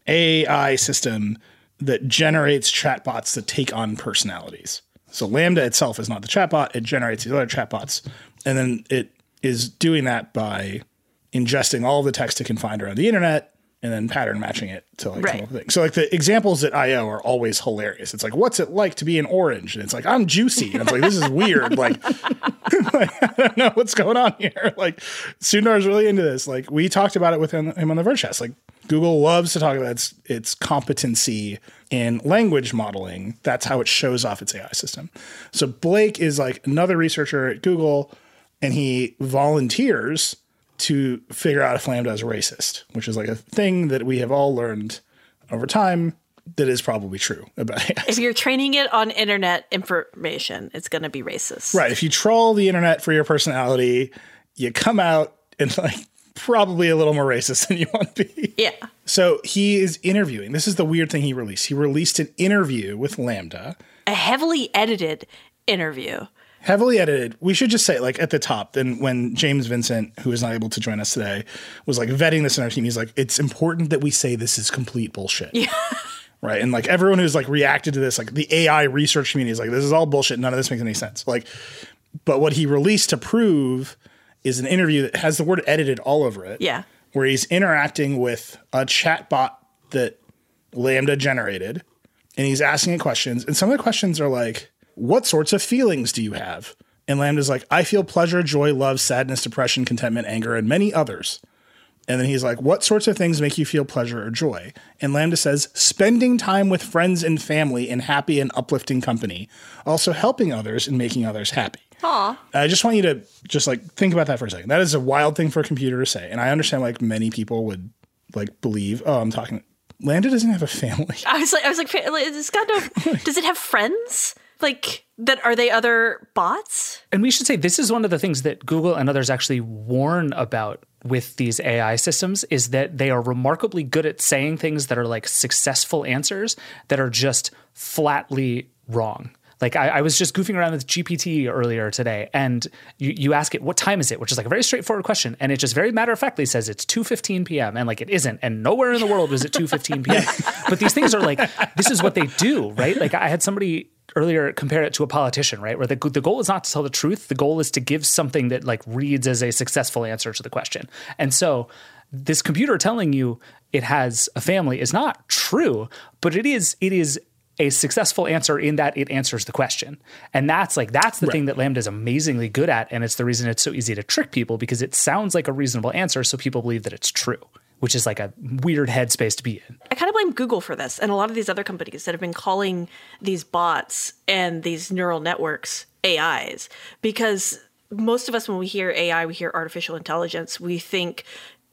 AI system that generates chatbots that take on personalities. So Lambda itself is not the chatbot. It generates these other chatbots. And then it is doing that by ingesting all the text it can find around the internet and then pattern matching it to like come up with things. So like the examples at I.O. are always hilarious. It's like, what's it like to be an orange? And it's like, I'm juicy. And it's like, this is weird. Like I don't know what's going on here. Like Sundar's really into this. Like we talked about it with him on the Vergecast. Like Google loves to talk about its competency in language modeling. That's how it shows off its AI system. So Blake is like another researcher at Google, and he volunteers to figure out if Lambda is racist, which is like a thing that we have all learned over time that is probably true about AI. If you're training it on internet information, it's going to be racist. Right. If you troll the internet for your personality, you come out and like probably a little more racist than you want to be. Yeah. So he is interviewing. This is the weird thing he released. He released an interview with LaMDA. A heavily edited interview. Heavily edited. We should just say, like, at the top, then when James Vincent, who is not able to join us today, was like vetting this in our team, he's like, it's important that we say this is complete bullshit. Yeah. Right. And like everyone who's like reacted to this, like the AI research community is like, this is all bullshit. None of this makes any sense. Like, but what he released to prove is an interview that has the word edited all over it. Yeah. Where he's interacting with a chatbot that LaMDA generated, and he's asking it questions. And some of the questions are like, what sorts of feelings do you have? And LaMDA's like, I feel pleasure, joy, love, sadness, depression, contentment, anger, and many others. And then he's like, what sorts of things make you feel pleasure or joy? And LaMDA says, spending time with friends and family in happy and uplifting company. Also helping others and making others happy. Aw. I just want you to just like think about that for a second. That is a wild thing for a computer to say. And I understand like many people would like believe, oh, I'm talking, LaMDA doesn't have a family. I was like, it's got no, does it have friends? Like, that are they other bots? And we should say this is one of the things that Google and others actually warn about with these AI systems is that they are remarkably good at saying things that are like successful answers that are just flatly wrong. Like I was just goofing around with GPT earlier today, and you ask it, what time is it? Which is like a very straightforward question. And it just very matter-of-factly says it's 2:15 p.m. And like it isn't. And nowhere in the world was it 2:15 p.m. But these things are like, this is what they do, right? Like I had somebody earlier compare it to a politician, right? Where the goal is not to tell the truth. The goal is to give something that like reads as a successful answer to the question. And so this computer telling you it has a family is not true, but it is a successful answer in that it answers the question. And that's the right. thing that LaMDA is amazingly good at. And it's the reason it's so easy to trick people, because it sounds like a reasonable answer. So people believe that it's true, which is like a weird headspace to be in. I kind of blame Google for this and a lot of these other companies that have been calling these bots and these neural networks AIs, because most of us, when we hear AI, we hear artificial intelligence. We think,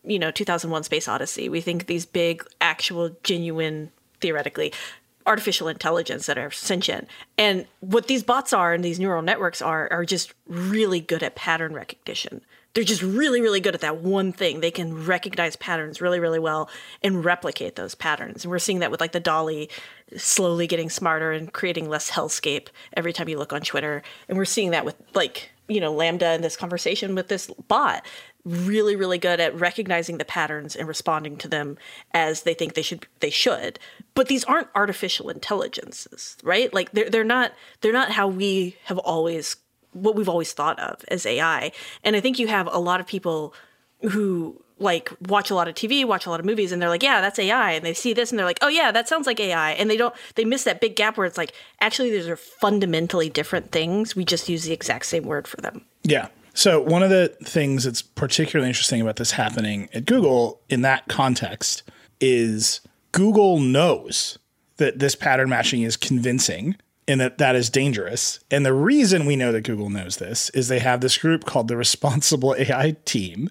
2001 Space Odyssey. We think these big, actual, genuine, theoretically, artificial intelligence that are sentient. And what these bots are and these neural networks are just really good at pattern recognition. They're just really, really good at that one thing. They can recognize patterns really, really well and replicate those patterns. And we're seeing that with like the DALL-E slowly getting smarter and creating less hellscape every time you look on Twitter. And we're seeing that with like, LaMDA in this conversation with this bot. Really, really good at recognizing the patterns and responding to them as they think they should. But these aren't artificial intelligences, right? Like they're not how we have always, what we've always thought of as AI. And I think you have a lot of people who like watch a lot of TV, watch a lot of movies, and they're like, yeah, that's AI. And they see this and they're like, oh yeah, that sounds like AI. And they miss that big gap where it's like, actually, these are fundamentally different things. We just use the exact same word for them. Yeah. So one of the things that's particularly interesting about this happening at Google in that context is Google knows that this pattern matching is convincing and that is dangerous. And the reason we know that Google knows this is they have this group called the Responsible AI Team.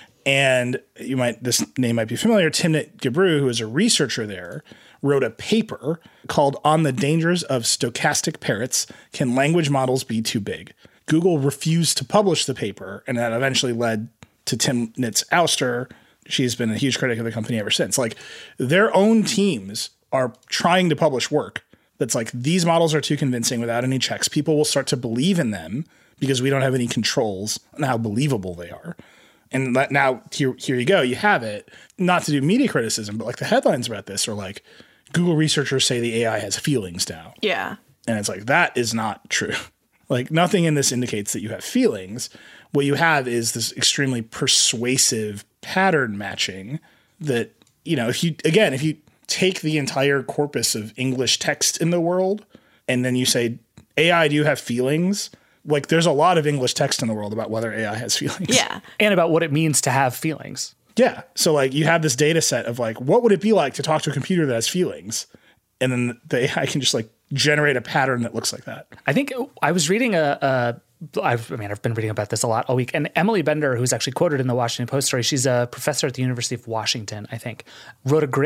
And this name might be familiar. Timnit Gebru, who is a researcher there, wrote a paper called On the Dangers of Stochastic Parrots. Can Language Models Be Too Big? Google refused to publish the paper, and that eventually led to Timnit's ouster. She's been a huge critic of the company ever since. Like, their own teams are trying to publish work that's like, these models are too convincing without any checks. People will start to believe in them because we don't have any controls on how believable they are. And now here you go. You have it. Not to do media criticism, but like the headlines about this are like, Google researchers say the AI has feelings now. Yeah. And it's like, that is not true. Like, nothing in this indicates that you have feelings. What you have is this extremely persuasive pattern matching that, if you take the entire corpus of English text in the world and then you say, AI, do you have feelings? Like, there's a lot of English text in the world about whether AI has feelings. Yeah. And about what it means to have feelings. Yeah. So, like, you have this data set of, like, what would it be like to talk to a computer that has feelings? And then the AI can just, like, generate a pattern that looks like that. I think I was reading I've been reading about this a lot all week. And Emily Bender, who's actually quoted in the Washington Post story, she's a professor at the University of Washington, I think, wrote a great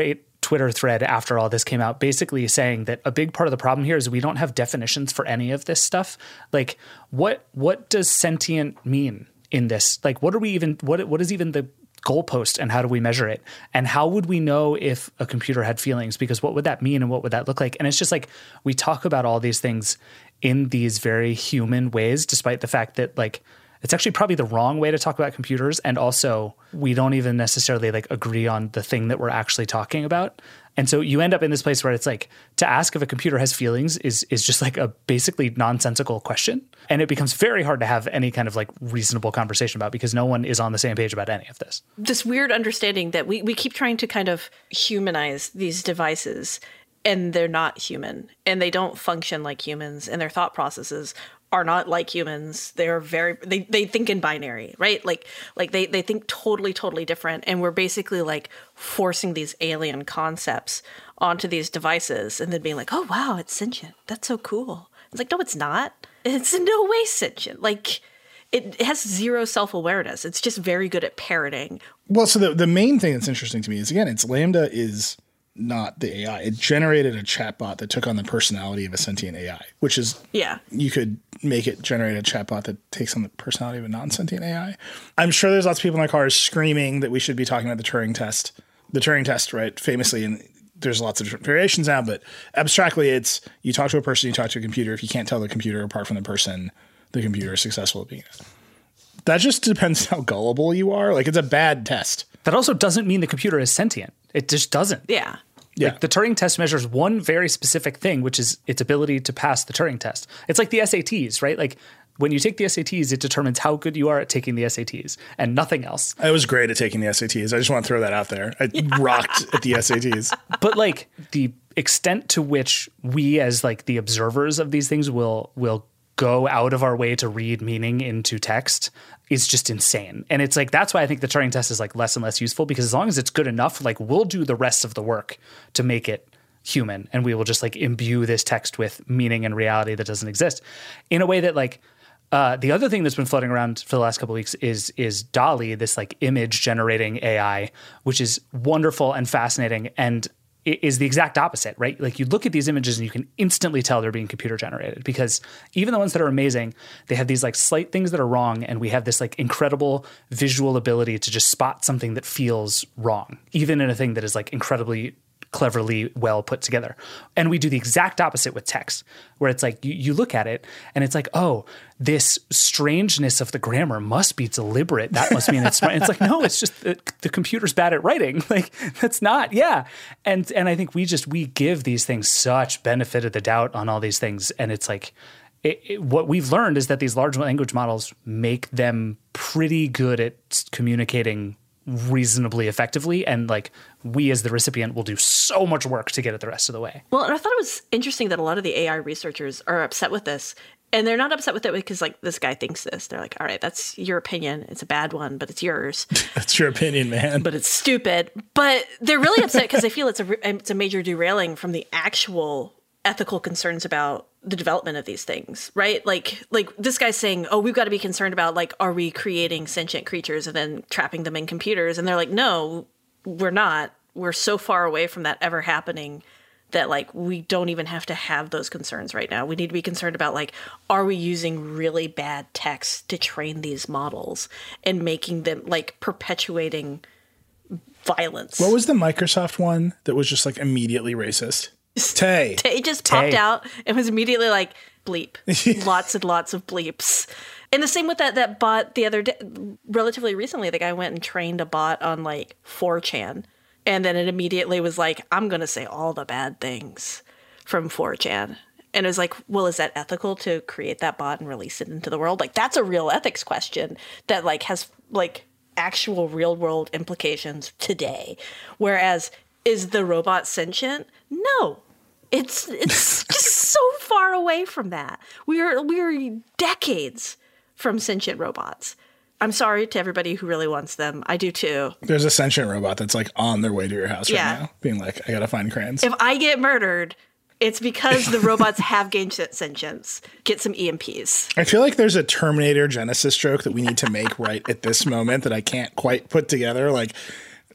Twitter thread after all this came out, basically saying that a big part of the problem here is we don't have definitions for any of this stuff. Like, what does sentient mean in this? Like, what is even the goalpost, and how do we measure it? And how would we know if a computer had feelings? Because what would that mean and what would that look like? And it's just like, we talk about all these things in these very human ways, despite the fact that like it's actually probably the wrong way to talk about computers. And also we don't even necessarily like agree on the thing that we're actually talking about. And so you end up in this place where it's like, to ask if a computer has feelings is just like a basically nonsensical question. And it becomes very hard to have any kind of like reasonable conversation about, because no one is on the same page about any of this. This weird understanding that we keep trying to kind of humanize these devices, and they're not human, and they don't function like humans, and their thought processes are not like humans. They're they think in binary, right? Like they think totally different. And we're basically like forcing these alien concepts onto these devices and then being like, oh, wow, it's sentient. That's so cool. It's like, no, it's not. It's in no way sentient. Like it has zero self-awareness. It's just very good at parroting. Well, so the main thing that's interesting to me is, again, it's LaMDA is not the AI. It generated a chatbot that took on the personality of a sentient AI, which is, you could make it generate a chatbot that takes on the personality of a non-sentient AI. I'm sure there's lots of people in their cars screaming that we should be talking about the Turing test. The Turing test, right, famously, and there's lots of different variations now, but abstractly, it's you talk to a person, you talk to a computer. If you can't tell the computer apart from the person, the computer is successful at being it. That just depends how gullible you are. Like, it's a bad test. That also doesn't mean the computer is sentient. It just doesn't. Yeah. Like the Turing test measures one very specific thing, which is its ability to pass the Turing test. It's like the SATs, right? Like when you take the SATs, it determines how good you are at taking the SATs and nothing else. I was great at taking the SATs. I just want to throw that out there. I rocked at the SATs. But like the extent to which we as like the observers of these things will go out of our way to read meaning into text is just insane. And it's like, that's why I think the Turing test is like less and less useful, because as long as it's good enough, like we'll do the rest of the work to make it human, and we will just like imbue this text with meaning and reality that doesn't exist in a way that like, the other thing that's been floating around for the last couple of weeks is DALL-E, this like image generating AI, which is wonderful and fascinating, and it is the exact opposite, right? Like you look at these images and you can instantly tell they're being computer generated, because even the ones that are amazing, they have these like slight things that are wrong, and we have this like incredible visual ability to just spot something that feels wrong, even in a thing that is like incredibly cleverly well put together. And we do the exact opposite with text, where it's like you look at it and it's like, oh, this strangeness of the grammar must be deliberate. That must mean it's smart. It's like, no, it's just the computer's bad at writing. Like that's not, yeah. And I think we give these things such benefit of the doubt on all these things. And it's like, what we've learned is that these large language models make them pretty good at communicating reasonably effectively, and like we as the recipient will do so much work to get it the rest of the way. Well, and I thought it was interesting that a lot of the AI researchers are upset with this, and they're not upset with it because like this guy thinks this. They're like, all right, that's your opinion. It's a bad one, but it's yours. That's your opinion, man. But it's stupid. But they're really upset because they feel it's a major derailing from the actual ethical concerns about the development of these things, right? Like this guy's saying, oh, we've got to be concerned about like, are we creating sentient creatures and then trapping them in computers? And they're like, no, we're not. We're so far away from that ever happening that like, we don't even have to have those concerns right now. We need to be concerned about like, are we using really bad text to train these models and making them like perpetuating violence? What was the Microsoft one that was just like immediately racist? Tay just popped out and was immediately like, bleep. Lots and lots of bleeps. And the same with that bot the other day, relatively recently, the guy went and trained a bot on like 4chan. And then it immediately was like, I'm going to say all the bad things from 4chan. And it was like, well, is that ethical to create that bot and release it into the world? Like, that's a real ethics question that like has like actual real world implications today. Whereas, is the robot sentient? No, it's just so far away from that. We are decades from sentient robots. I'm sorry to everybody who really wants them. I do too. There's a sentient robot that's like on their way to your house right now, being like, I gotta find crayons. If I get murdered, it's because the robots have gained sentience. Get some EMPs. I feel like there's a Terminator Genesis joke that we need to make right at this moment that I can't quite put together. Like,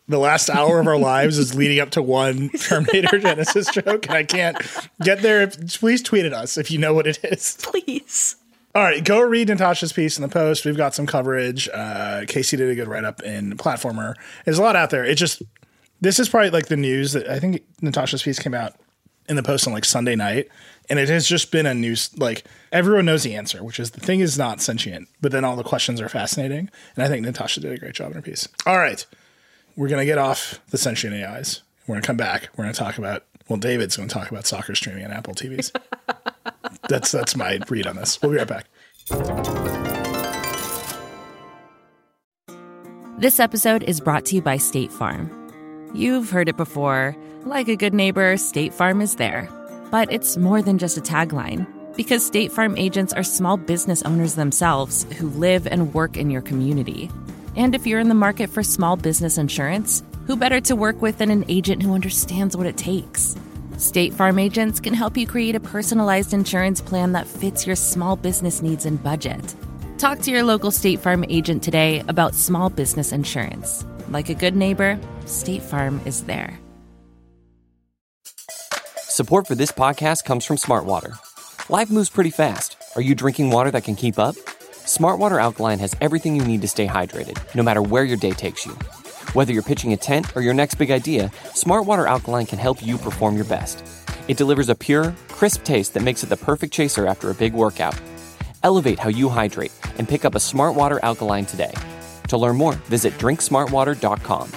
the last hour of our lives is leading up to one Terminator Genesis joke, and I can't get there. Please tweet at us if you know what it is. Please. All right, go read Natasha's piece in the Post. We've got some coverage. Casey did a good write-up in Platformer. There's a lot out there. This is probably like the news that I think Natasha's piece came out in the Post on like Sunday night, and it has just been a news, like everyone knows the answer, which is the thing is not sentient, but then all the questions are fascinating, and I think Natasha did a great job in her piece. All right, we're going to get off the sentient AIs. We're going to come back. We're going to talk about, well, David's going to talk about soccer streaming on Apple TVs. That's my read on this. We'll be right back. This episode is brought to you by State Farm. You've heard it before. Like a good neighbor, State Farm is there. But it's more than just a tagline, because State Farm agents are small business owners themselves who live and work in your community. And if you're in the market for small business insurance, who better to work with than an agent who understands what it takes? State Farm agents can help you create a personalized insurance plan that fits your small business needs and budget. Talk to your local State Farm agent today about small business insurance. Like a good neighbor, State Farm is there. Support for this podcast comes from Smartwater. Life moves pretty fast. Are you drinking water that can keep up? Smartwater Alkaline has everything you need to stay hydrated, no matter where your day takes you. Whether you're pitching a tent or your next big idea, Smartwater Alkaline can help you perform your best. It delivers a pure, crisp taste that makes it the perfect chaser after a big workout. Elevate how you hydrate and pick up a Smartwater Alkaline today. To learn more, visit drinksmartwater.com.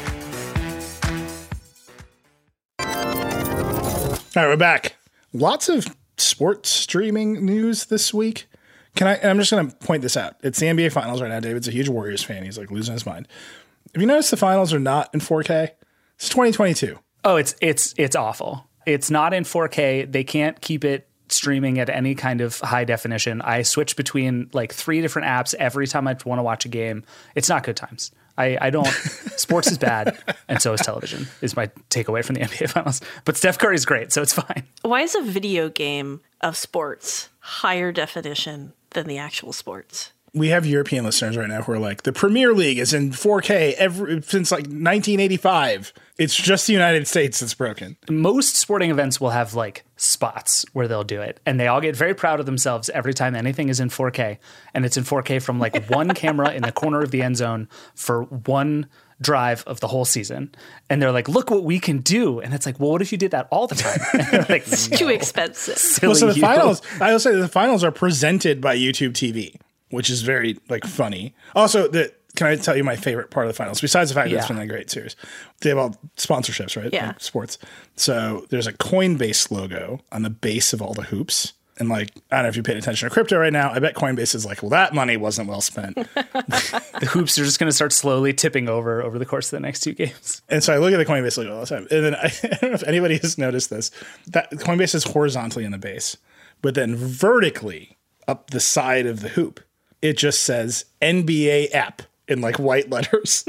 All right, we're back. Lots of sports streaming news this week. I'm just going to point this out. It's the NBA Finals right now. David's a huge Warriors fan. He's like losing his mind. Have you noticed the finals are not in 4K? It's 2022. Oh, it's awful. It's not in 4K. They can't keep it streaming at any kind of high definition. I switch between like 3 different apps every time I want to watch a game. It's not good times. I don't. Sports is bad, and so is television, is my takeaway from the NBA Finals. But Steph Curry's great, so it's fine. Why is a video game of sports higher definition than the actual sports? We have European listeners right now who are like, the Premier League is in 4K since like 1985. It's just the United States that's broken. Most sporting events will have like spots where they'll do it. And they all get very proud of themselves every time anything is in 4K. And it's in 4K from like one camera in the corner of the end zone for one drive of the whole season. And they're like, look what we can do. And it's like, well, what if you did that all the time? Like, it's too expensive. Well, so the finals, I will say the finals are presented by YouTube TV, which is very like funny. Also, can I tell you my favorite part of the finals? Besides the fact that it's been a great series, they have all sponsorships, right? Yeah. Like sports. So there's a Coinbase logo on the base of all the hoops. And like, I don't know if you paid attention to crypto right now. I bet Coinbase is like, well, that money wasn't well spent. The hoops are just going to start slowly tipping over the course of the next 2 games. And so I look at the Coinbase logo all the time. And then I don't know if anybody has noticed this, that Coinbase is horizontally in the base, but then vertically up the side of the hoop, it just says NBA app in like white letters.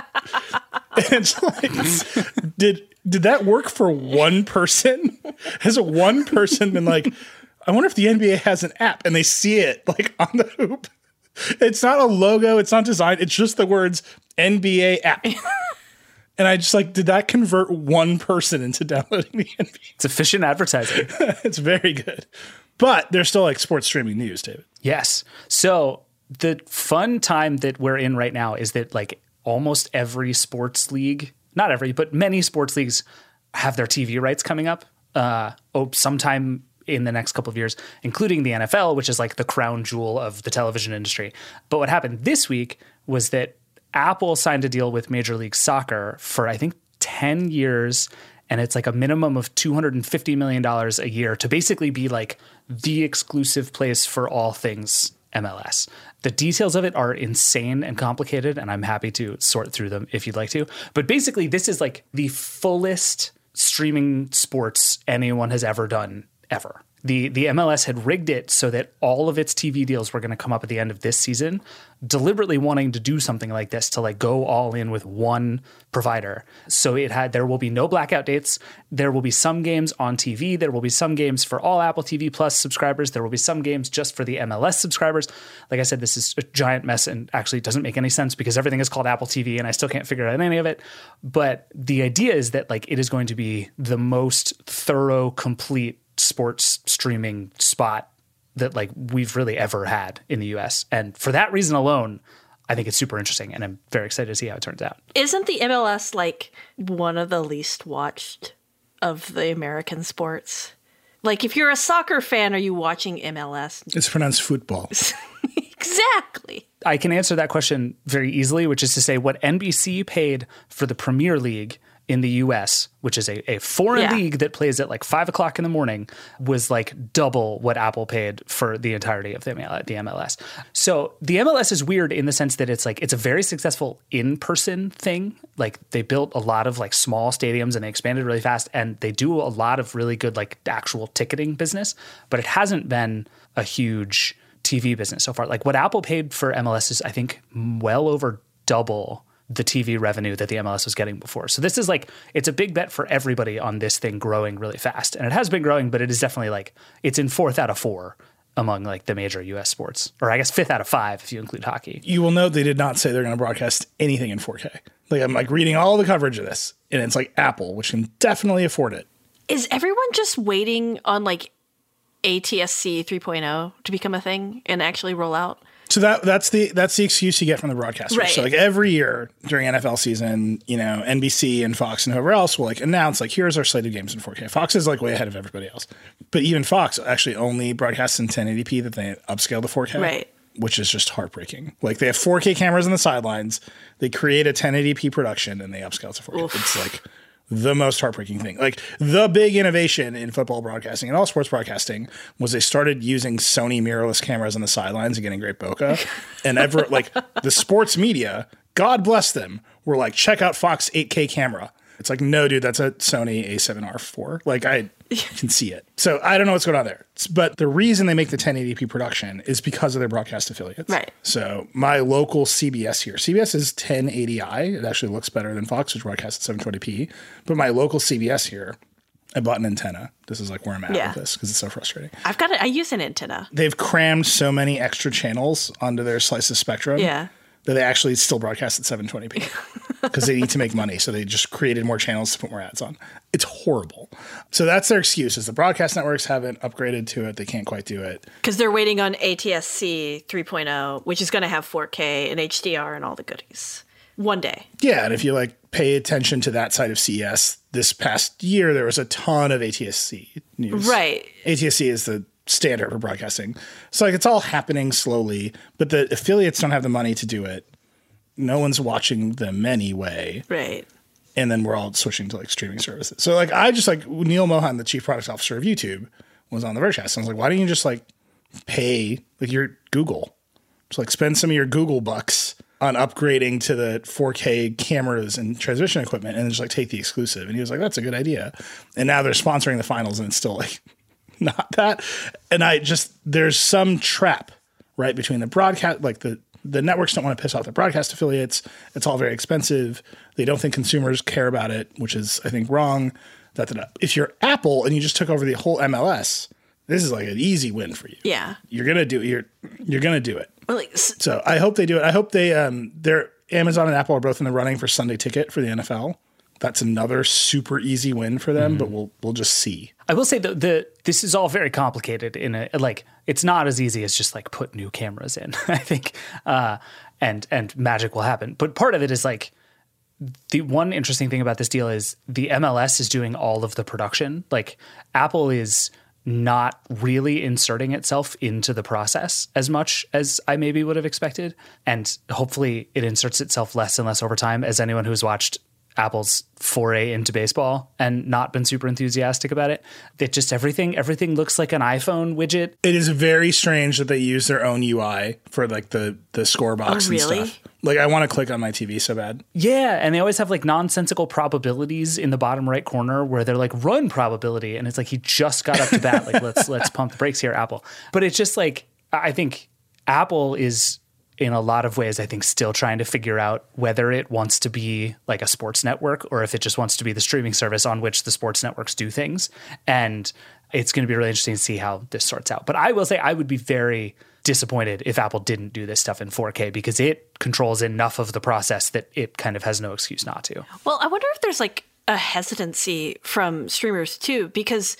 And it's like, did that work for one person? Has one person been like, I wonder if the NBA has an app, and they see it like on the hoop? It's not a logo. It's not designed. It's just the words NBA app. And I just like, did that convert one person into downloading the NBA? It's efficient advertising. It's very good. But there's still like sports streaming news, David. Yes. So the fun time that we're in right now is that like almost every sports league, not every, but many sports leagues have their TV rights coming up sometime in the next couple of years, including the NFL, which is like the crown jewel of the television industry. But what happened this week was that Apple signed a deal with Major League Soccer for, I think, 10 years. And it's like a minimum of $250 million a year to basically be like the exclusive place for all things MLS. The details of it are insane and complicated, and I'm happy to sort through them if you'd like to. But basically, this is like the fullest streaming sports anyone has ever done ever. The MLS had rigged it so that all of its TV deals were going to come up at the end of this season, deliberately wanting to do something like this to like go all in with one provider. So there will be no blackout dates. There will be some games on TV. There will be some games for all Apple TV Plus subscribers. There will be some games just for the MLS subscribers. Like I said, this is a giant mess and actually doesn't make any sense because everything is called Apple TV and I still can't figure out any of it. But the idea is that like it is going to be the most thorough, complete sports streaming spot that like we've really ever had in the US. And for that reason alone, I think it's super interesting and I'm very excited to see how it turns out. Isn't the MLS like one of the least watched of the American sports? Like if you're a soccer fan, are you watching MLS? It's pronounced football. Exactly. I can answer that question very easily, which is to say what NBC paid for the Premier League in the US, which is a foreign league that plays at like 5 o'clock in the morning, was like double what Apple paid for the entirety of the MLS. So the MLS is weird in the sense that it's like, it's a very successful in-person thing. Like they built a lot of like small stadiums and they expanded really fast and they do a lot of really good like actual ticketing business, but it hasn't been a huge TV business so far. Like what Apple paid for MLS is I think well over double the TV revenue that the MLS was getting before. So this is like, it's a big bet for everybody on this thing growing really fast. And it has been growing, but it is definitely like, it's in 4th out of 4 among like the major US sports, or I guess 5th out of 5 if you include hockey. You will note they did not say they're going to broadcast anything in 4K. Like I'm like reading all the coverage of this and it's like Apple, which can definitely afford it. Is everyone just waiting on like ATSC 3.0 to become a thing and actually roll out? So that's the excuse you get from the broadcasters. Right. So like every year during NFL season, you know, NBC and Fox and whoever else will like announce like, here's our slate of games in 4K. Fox is like way ahead of everybody else. But even Fox actually only broadcasts in 1080p that they upscale to 4K. Right. Which is just heartbreaking. Like they have 4K cameras on the sidelines. They create a 1080p production and they upscale to 4K. Oof. It's like the most heartbreaking thing. Like the big innovation in football broadcasting and all sports broadcasting was they started using Sony mirrorless cameras on the sidelines and getting great bokeh. And ever like the sports media, God bless them, were like, check out Fox 8K camera. It's like, no, dude, that's a Sony A7R4. Like I can see it. So I don't know what's going on there. But the reason they make the 1080p production is because of their broadcast affiliates. Right. So my local CBS here, CBS is 1080i. It actually looks better than Fox, which broadcasts at 720p. But my local CBS here, I bought an antenna. This is like where I'm at with this because it's so frustrating. I use an antenna. They've crammed so many extra channels onto their slice of spectrum. Yeah. That they actually still broadcast at 720p because they need to make money. So they just created more channels to put more ads on. It's horrible. So that's their excuse is the broadcast networks haven't upgraded to it. They can't quite do it. Because they're waiting on ATSC 3.0, which is going to have 4K and HDR and all the goodies one day. Yeah. And if you like pay attention to that side of CES, this past year, there was a ton of ATSC news. Right. ATSC is the standard for broadcasting. So like it's all happening slowly, but the affiliates don't have the money to do it. No one's watching them anyway. Right. And then we're all switching to like streaming services. So like I just like Neil Mohan, the chief product officer of YouTube, was on the Vergecast. I was like, why don't you just like pay like your Google? Just like spend some of your Google bucks on upgrading to the 4K cameras and transmission equipment and then just like take the exclusive. And he was like, that's a good idea. And now they're sponsoring the finals and it's still like not that. And there's some trap, right, between the broadcast, like the networks don't want to piss off the broadcast affiliates. It's all very expensive. They don't think consumers care about it, which is, I think, wrong. If you're Apple and you just took over the whole MLS, this is like an easy win for you. Yeah. You're going to do it. You're going to do it. Well, like, so I hope they do it. I hope they're Amazon and Apple are both in the running for Sunday Ticket for the NFL. That's another super easy win for them, but we'll just see. I will say this is all very complicated it's not as easy as just like put new cameras in, I think, and magic will happen. But part of it is like the one interesting thing about this deal is the MLS is doing all of the production. Like Apple is not really inserting itself into the process as much as I maybe would have expected. And hopefully it inserts itself less and less over time. As anyone who's watched Apple's foray into baseball and not been super enthusiastic about it. That just everything looks like an iPhone widget. It is very strange that they use their own UI for like the score box and stuff. Like I want to click on my TV so bad. Yeah, and they always have like nonsensical probabilities in the bottom right corner where they're like run probability, and it's like he just got up to bat. Like let's pump the brakes here, Apple. But it's just like I think Apple is, in a lot of ways, I think still trying to figure out whether it wants to be like a sports network or if it just wants to be the streaming service on which the sports networks do things. And it's going to be really interesting to see how this sorts out. But I will say I would be very disappointed if Apple didn't do this stuff in 4K because it controls enough of the process that it kind of has no excuse not to. Well, I wonder if there's like a hesitancy from streamers too, because,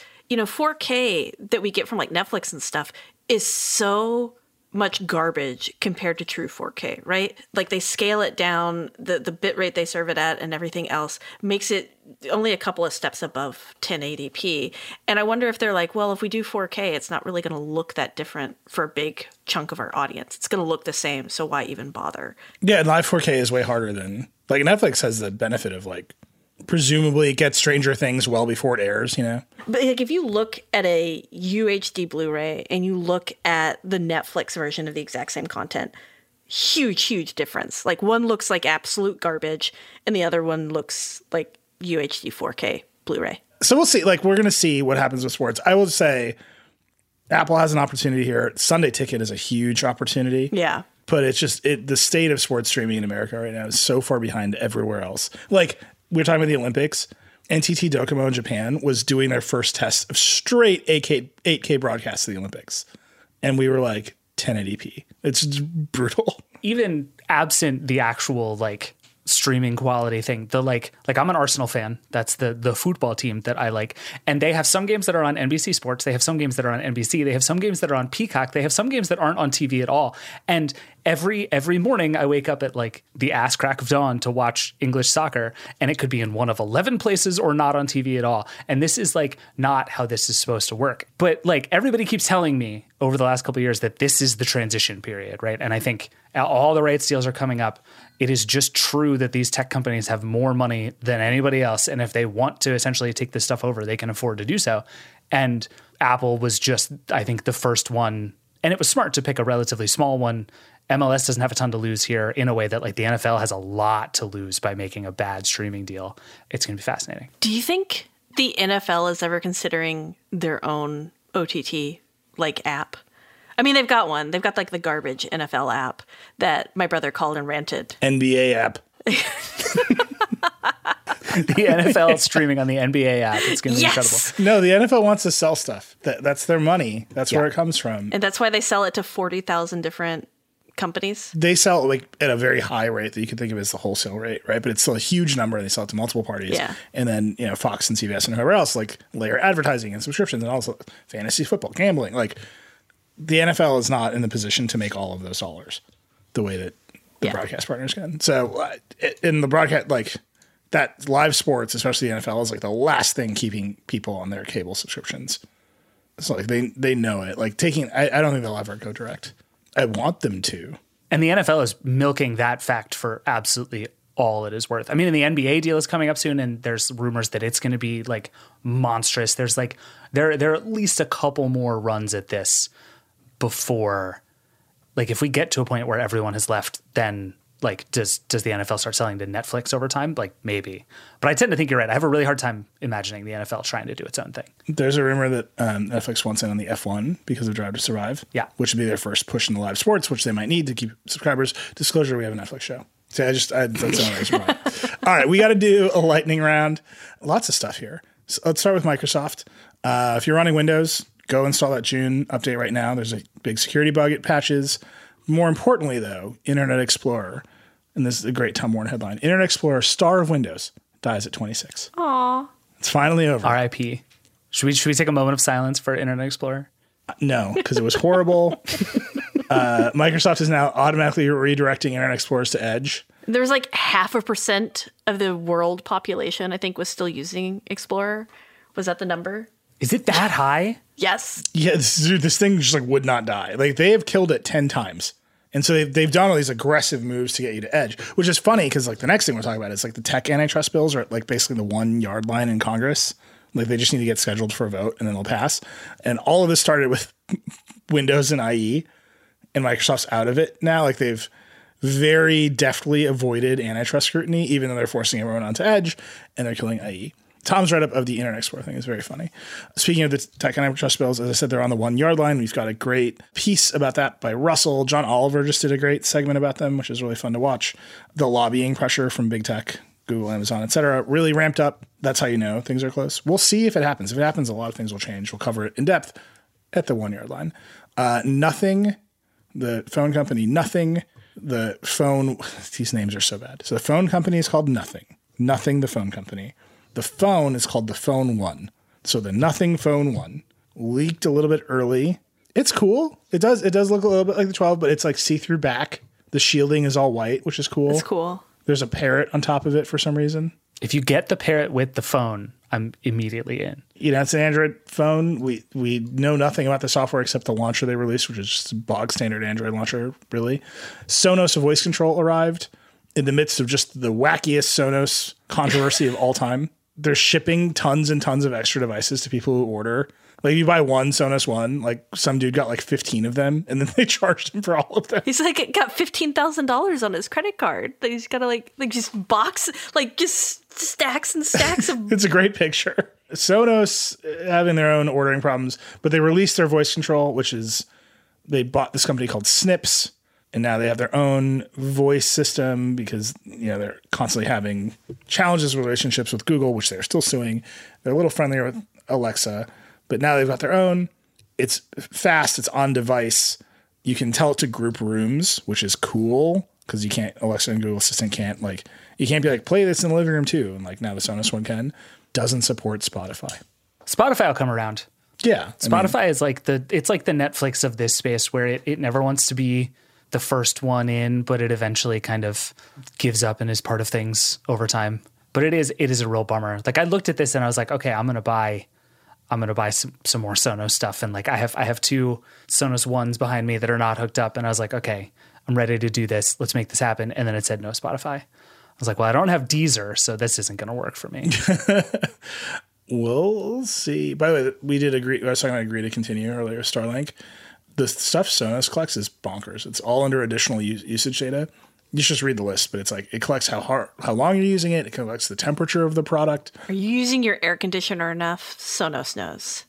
4K that we get from like Netflix and stuff is so much garbage compared to true 4K, right? Like they scale it down, the bit rate they serve it at and everything else makes it only a couple of steps above 1080p. And I wonder if they're like, well, if we do 4K, it's not really going to look that different for a big chunk of our audience. It's going to look the same, so why even bother? Yeah, live 4K is way harder than, like Netflix has the benefit of like, presumably it gets Stranger Things well before it airs, But like if you look at a UHD Blu-ray and you look at the Netflix version of the exact same content, huge difference. Like one looks like absolute garbage and the other one looks like UHD 4K Blu-ray. So we'll see. Like we're going to see what happens with sports. I will say Apple has an opportunity here. Sunday Ticket is a huge opportunity. Yeah. But it's just the state of sports streaming in America right now is so far behind everywhere else. Like we're talking about the Olympics. NTT Docomo in Japan was doing their first test of straight 8K broadcasts of the Olympics. And we were like 1080p. It's brutal. Even absent the actual like streaming quality thing, the like I'm an Arsenal fan. That's the football team that I like. And they have some games that are on NBC Sports. They have some games that are on NBC. They have some games that are on Peacock. They have some games that aren't on TV at all. And every morning I wake up at like the ass crack of dawn to watch English soccer, and it could be in one of 11 places or not on TV at all. And this is like not how this is supposed to work. But like everybody keeps telling me over the last couple of years that this is the transition period, right? And I think all the rights deals are coming up. It is just true that these tech companies have more money than anybody else. And if they want to essentially take this stuff over, they can afford to do so. And Apple was just, I think, the first one. And it was smart to pick a relatively small one. MLS doesn't have a ton to lose here in a way that like the NFL has a lot to lose by making a bad streaming deal. It's going to be fascinating. Do you think the NFL is ever considering their own OTT like app? I mean, they've got one. They've got like the garbage NFL app that my brother called and ranted. NBA app. The NFL streaming on the NBA app. It's going to be incredible. No, the NFL wants to sell stuff. That's their money. That's where it comes from. And that's why they sell it to 40,000 different companies. They sell like at a very high rate that you could think of as the wholesale rate, right? But it's still a huge number. They sell it to multiple parties. Yeah. And then, Fox and CBS and whoever else like layer advertising and subscriptions and also fantasy football, gambling. Like the NFL is not in the position to make all of those dollars the way that the broadcast partners can. So in the broadcast, like that live sports, especially the NFL, is like the last thing keeping people on their cable subscriptions. So like they know it. Like I don't think they'll ever go direct. I want them to. And the NFL is milking that fact for absolutely all it is worth. I mean, and the NBA deal is coming up soon, and there's rumors that it's going to be like monstrous. There's like there are at least a couple more runs at this before, like if we get to a point where everyone has left, then like does the NFL start selling to Netflix over time? Like maybe. But I tend to think you're right. I have a really hard time imagining the NFL trying to do its own thing. There's a rumor that Netflix wants in on the F1 because of Drive to Survive. Yeah. Which would be their first push in the live sports, which they might need to keep subscribers. Disclosure, we have a Netflix show. So that's the only reason why. All right, we got to do a lightning round. Lots of stuff here. So let's start with Microsoft. If you're running Windows, go install that June update right now. There's a big security bug it patches. More importantly, though, Internet Explorer, and this is a great Tom Warren headline, Internet Explorer, star of Windows, dies at 26. Aww. It's finally over. RIP. Should we take a moment of silence for Internet Explorer? No, because it was horrible. Microsoft is now automatically redirecting Internet Explorers to Edge. There was like 0.5% of the world population, I think, was still using Explorer. Was that the number? Is it that high? Yes. Yeah, this thing just like would not die. Like they have killed it 10 times And so they've done all these aggressive moves to get you to edge, which is funny because like the next thing we're talking about is like the tech antitrust bills are at like basically the 1 yard line in Congress. Like they just need to get scheduled for a vote and then they'll pass. And all of this started with Windows and IE, and Microsoft's out of it now. Like they've very deftly avoided antitrust scrutiny, even though they're forcing everyone onto Edge and they're killing IE. Tom's write-up of the Internet Explorer thing is very funny. Speaking of the tech antitrust bills, as I said, they're on the 1 yard line. We've got a great piece about that by Russell. John Oliver just did a great segment about them, which is really fun to watch. The lobbying pressure from big tech, Google, Amazon, et cetera, really ramped up. That's how you know things are close. We'll see if it happens. If it happens, a lot of things will change. We'll cover it in depth at the 1 yard line. Nothing, the phone company, Nothing, the phone, these names are so bad. So the phone company is called Nothing. Nothing, the phone company. The phone is called the Phone 1. So the Nothing Phone 1 leaked a little bit early. It's cool. It does look a little bit like the 12, but it's like see-through back. The shielding is all white, which is cool. It's cool. There's a parrot on top of it for some reason. If you get the parrot with the phone, I'm immediately in. You know, it's an Android phone. We know nothing about the software except the launcher they released, which is just a bog standard Android launcher, really. Sonos voice control arrived in the midst of just the wackiest Sonos controversy of all time. They're shipping tons and tons of extra devices to people who order. Like if you buy one Sonos One, like some dude got like 15 of them and then they charged him for all of them. He's like got $15,000 on his credit card that he's got to like just box, like just stacks and stacks of. It's a great picture. Sonos having their own ordering problems, but they released their voice control, which is they bought this company called Snips. And now they have their own voice system because, you know, they're constantly having challenges with relationships with Google, which they're still suing. They're a little friendlier with Alexa, but now they've got their own. It's fast. It's on device. You can tell it to group rooms, which is cool because you can't, Alexa and Google Assistant can't like, you can't be like, play this in the living room too. And like now the Sonos One can. Doesn't support Spotify. Spotify will come around. Yeah. Spotify is like it's like the Netflix of this space where it never wants to be the first one in, but it eventually kind of gives up and is part of things over time. But it is a real bummer. Like I looked at this and I was like, okay, I'm gonna buy some more Sonos stuff. And like I have 2 Sonos Ones behind me that are not hooked up. And I was like, okay, I'm ready to do this. Let's make this happen. And then it said no Spotify. I was like, well, I don't have Deezer, so this isn't gonna work for me. We'll see. By the way, we did agree. I was talking about agree to continue earlier. Starlink. The stuff Sonos collects is bonkers. It's all under additional usage data. You should just read the list, but it's like it collects how long you're using it. It collects the temperature of the product. Are you using your air conditioner enough? Sonos knows.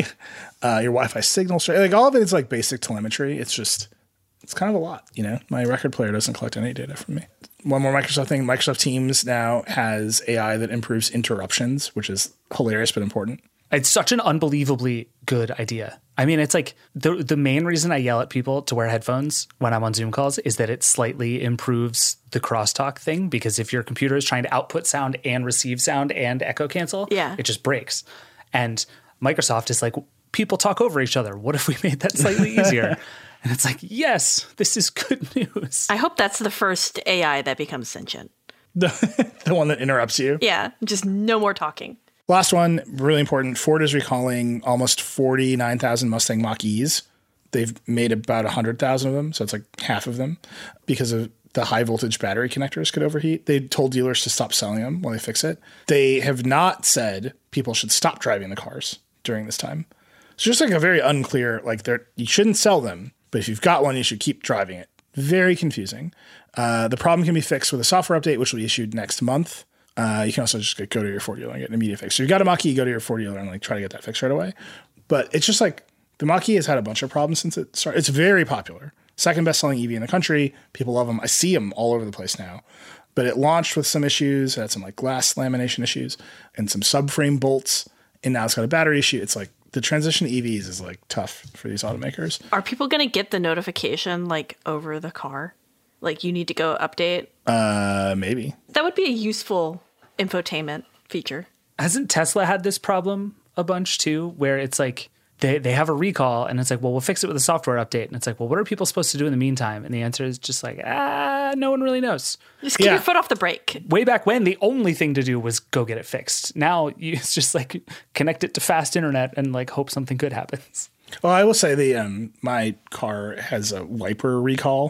Your Wi-Fi signal strength. Like all of it is like basic telemetry. It's kind of a lot, you know? My record player doesn't collect any data from me. One more Microsoft thing. Microsoft Teams now has AI that improves interruptions, which is hilarious but important. It's such an unbelievably good idea. I mean, it's like the main reason I yell at people to wear headphones when I'm on Zoom calls is that it slightly improves the crosstalk thing, because if your computer is trying to output sound and receive sound and echo cancel, it just breaks. And Microsoft is like, people talk over each other. What if we made that slightly easier? And it's like, yes, this is good news. I hope that's the first AI that becomes sentient. The one that interrupts you? Yeah, just no more talking. Last one, really important. Ford is recalling almost 49,000 Mustang Mach-E's. They've made about 100,000 of them, so it's like half of them, because of the high voltage battery connectors could overheat. They told dealers to stop selling them while they fix it. They have not said people should stop driving the cars during this time. It's just like a very unclear, like you shouldn't sell them, but if you've got one, you should keep driving it. Very confusing. The problem can be fixed with a software update, which will be issued next month. You can also just go to your Ford dealer and get an immediate fix. So you've got a Mach-E, go to your Ford dealer and like try to get that fixed right away. But it's just like the Mach-E has had a bunch of problems since it started. It's very popular. Second best-selling EV in the country. People love them. I see them all over the place now. But it launched with some issues. It had some like glass lamination issues and some subframe bolts. And now it's got a battery issue. It's like the transition to EVs is like tough for these automakers. Are people going to get the notification like over the car? Like you need to go update? Maybe. That would be a useful infotainment feature. Hasn't Tesla had this problem a bunch too, where it's like they have a recall and it's like, well, we'll fix it with a software update. And it's like, well, what are people supposed to do in the meantime? And the answer is just like, no one really knows. Just keep your foot off the brake. Way back when, the only thing to do was go get it fixed. Now it's just like connect it to fast internet and like hope something good happens. Well, I will say my car has a wiper recall.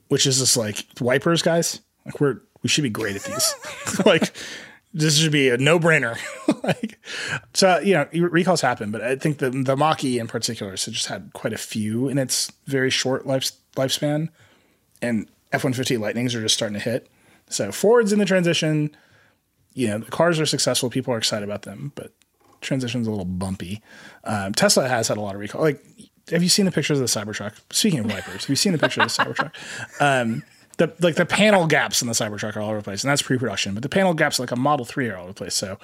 which is just like wipers, guys. Like we should be great at these. Like this should be a no-brainer. Like, so, you know, recalls happen, but I think the Mach-E in particular has just had quite a few in its very short lifespan, and F-150 Lightnings are just starting to hit. So Ford's in the transition. You know, the cars are successful. People are excited about them, but transition's a little bumpy. Tesla has had a lot of recall. Like, have you seen the pictures of the Cybertruck? Speaking of wipers, have you seen the picture of the Cybertruck? The panel gaps in the Cybertruck are all over the place, and that's pre-production. But the panel gaps like a Model 3 are all over the place. So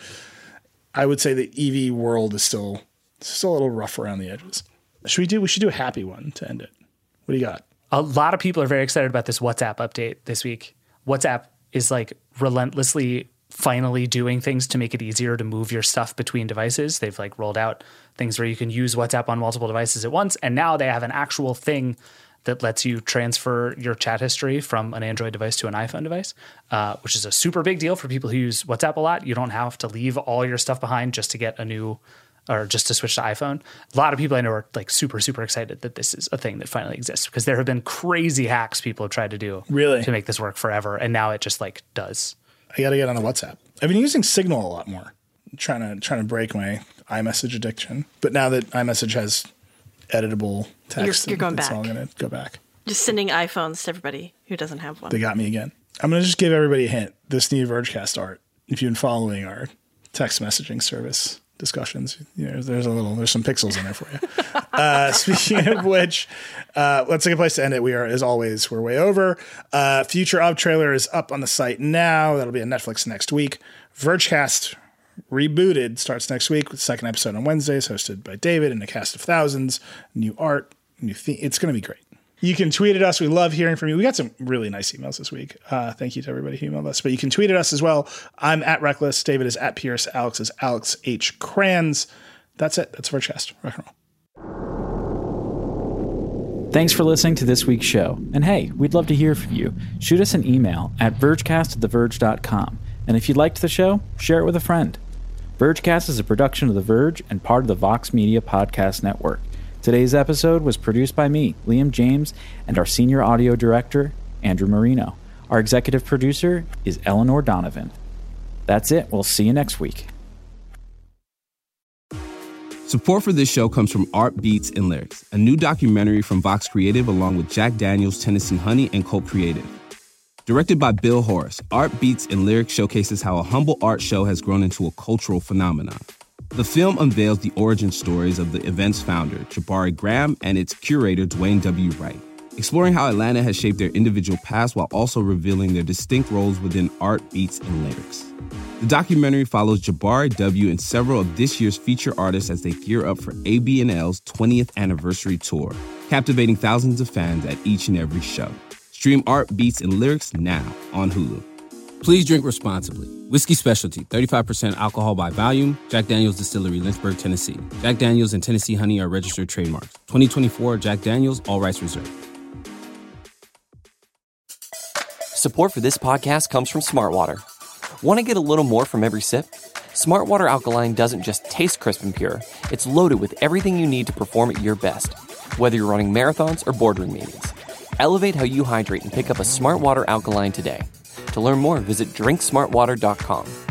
I would say the EV world is still a little rough around the edges. We should do a happy one to end it. What do you got? A lot of people are very excited about this WhatsApp update this week. WhatsApp is like relentlessly finally doing things to make it easier to move your stuff between devices. They've like rolled out things where you can use WhatsApp on multiple devices at once. And now they have an actual thing that lets you transfer your chat history from an Android device to an iPhone device, which is a super big deal for people who use WhatsApp a lot. You don't have to leave all your stuff behind just to get a new, or just to switch to iPhone. A lot of people I know are like super, super excited that this is a thing that finally exists, because there have been crazy hacks people have tried to do to make this work forever. And now it just like does. I got to get on the WhatsApp. I've been using Signal a lot more, trying to break my iMessage addiction. But now that iMessage has editable text, you're going it's back. all going to go back. Just sending iPhones to everybody who doesn't have one. They got me again. I'm going to just give everybody a hint. This new Vergecast art, if you've been following our text messaging service discussions, you know, there's some pixels in there for you. Speaking of which, let's take a place to end it. We are, as always, we're way over. Future of trailer is up on the site now. That'll be on Netflix next week. Vergecast rebooted starts next week with the second episode on Wednesdays, hosted by David and a cast of thousands. New art, new theme. It's going to be great. You can tweet at us. We love hearing from you. We got some really nice emails this week. Thank you to everybody who emailed us. But you can tweet at us as well. I'm at Reckless. David is at Pierce. Alex is Alex H. Kranz. That's it. That's Vergecast. Rock and roll. Thanks for listening to this week's show. And hey, we'd love to hear from you. Shoot us an email at vergecast@theverge.com. And if you liked the show, share it with a friend. Vergecast is a production of The Verge and part of the Vox Media Podcast Network. Today's episode was produced by me, Liam James, and our senior audio director, Andrew Marino. Our executive producer is Eleanor Donovan. That's it. We'll see you next week. Support for this show comes from Art Beats and Lyrics, a new documentary from Vox Creative along with Jack Daniels, Tennessee Honey, and Colt Creative. Directed by Bill Horace, Art Beats and Lyrics showcases how a humble art show has grown into a cultural phenomenon. The film unveils the origin stories of the event's founder, Jabari Graham, and its curator, Dwayne W. Wright, exploring how Atlanta has shaped their individual paths while also revealing their distinct roles within art, beats, and lyrics. The documentary follows Jabari W. and several of this year's feature artists as they gear up for AB&L's 20th anniversary tour, captivating thousands of fans at each and every show. Stream Art, Beats, and Lyrics now on Hulu. Please drink responsibly. Whiskey Specialty, 35% alcohol by volume. Jack Daniel's Distillery, Lynchburg, Tennessee. Jack Daniel's and Tennessee Honey are registered trademarks. 2024 Jack Daniel's, all rights reserved. Support for this podcast comes from Smartwater. Want to get a little more from every sip? Smartwater Alkaline doesn't just taste crisp and pure. It's loaded with everything you need to perform at your best, whether you're running marathons or boardroom meetings. Elevate how you hydrate and pick up a Smartwater Alkaline today. To learn more, visit drinksmartwater.com.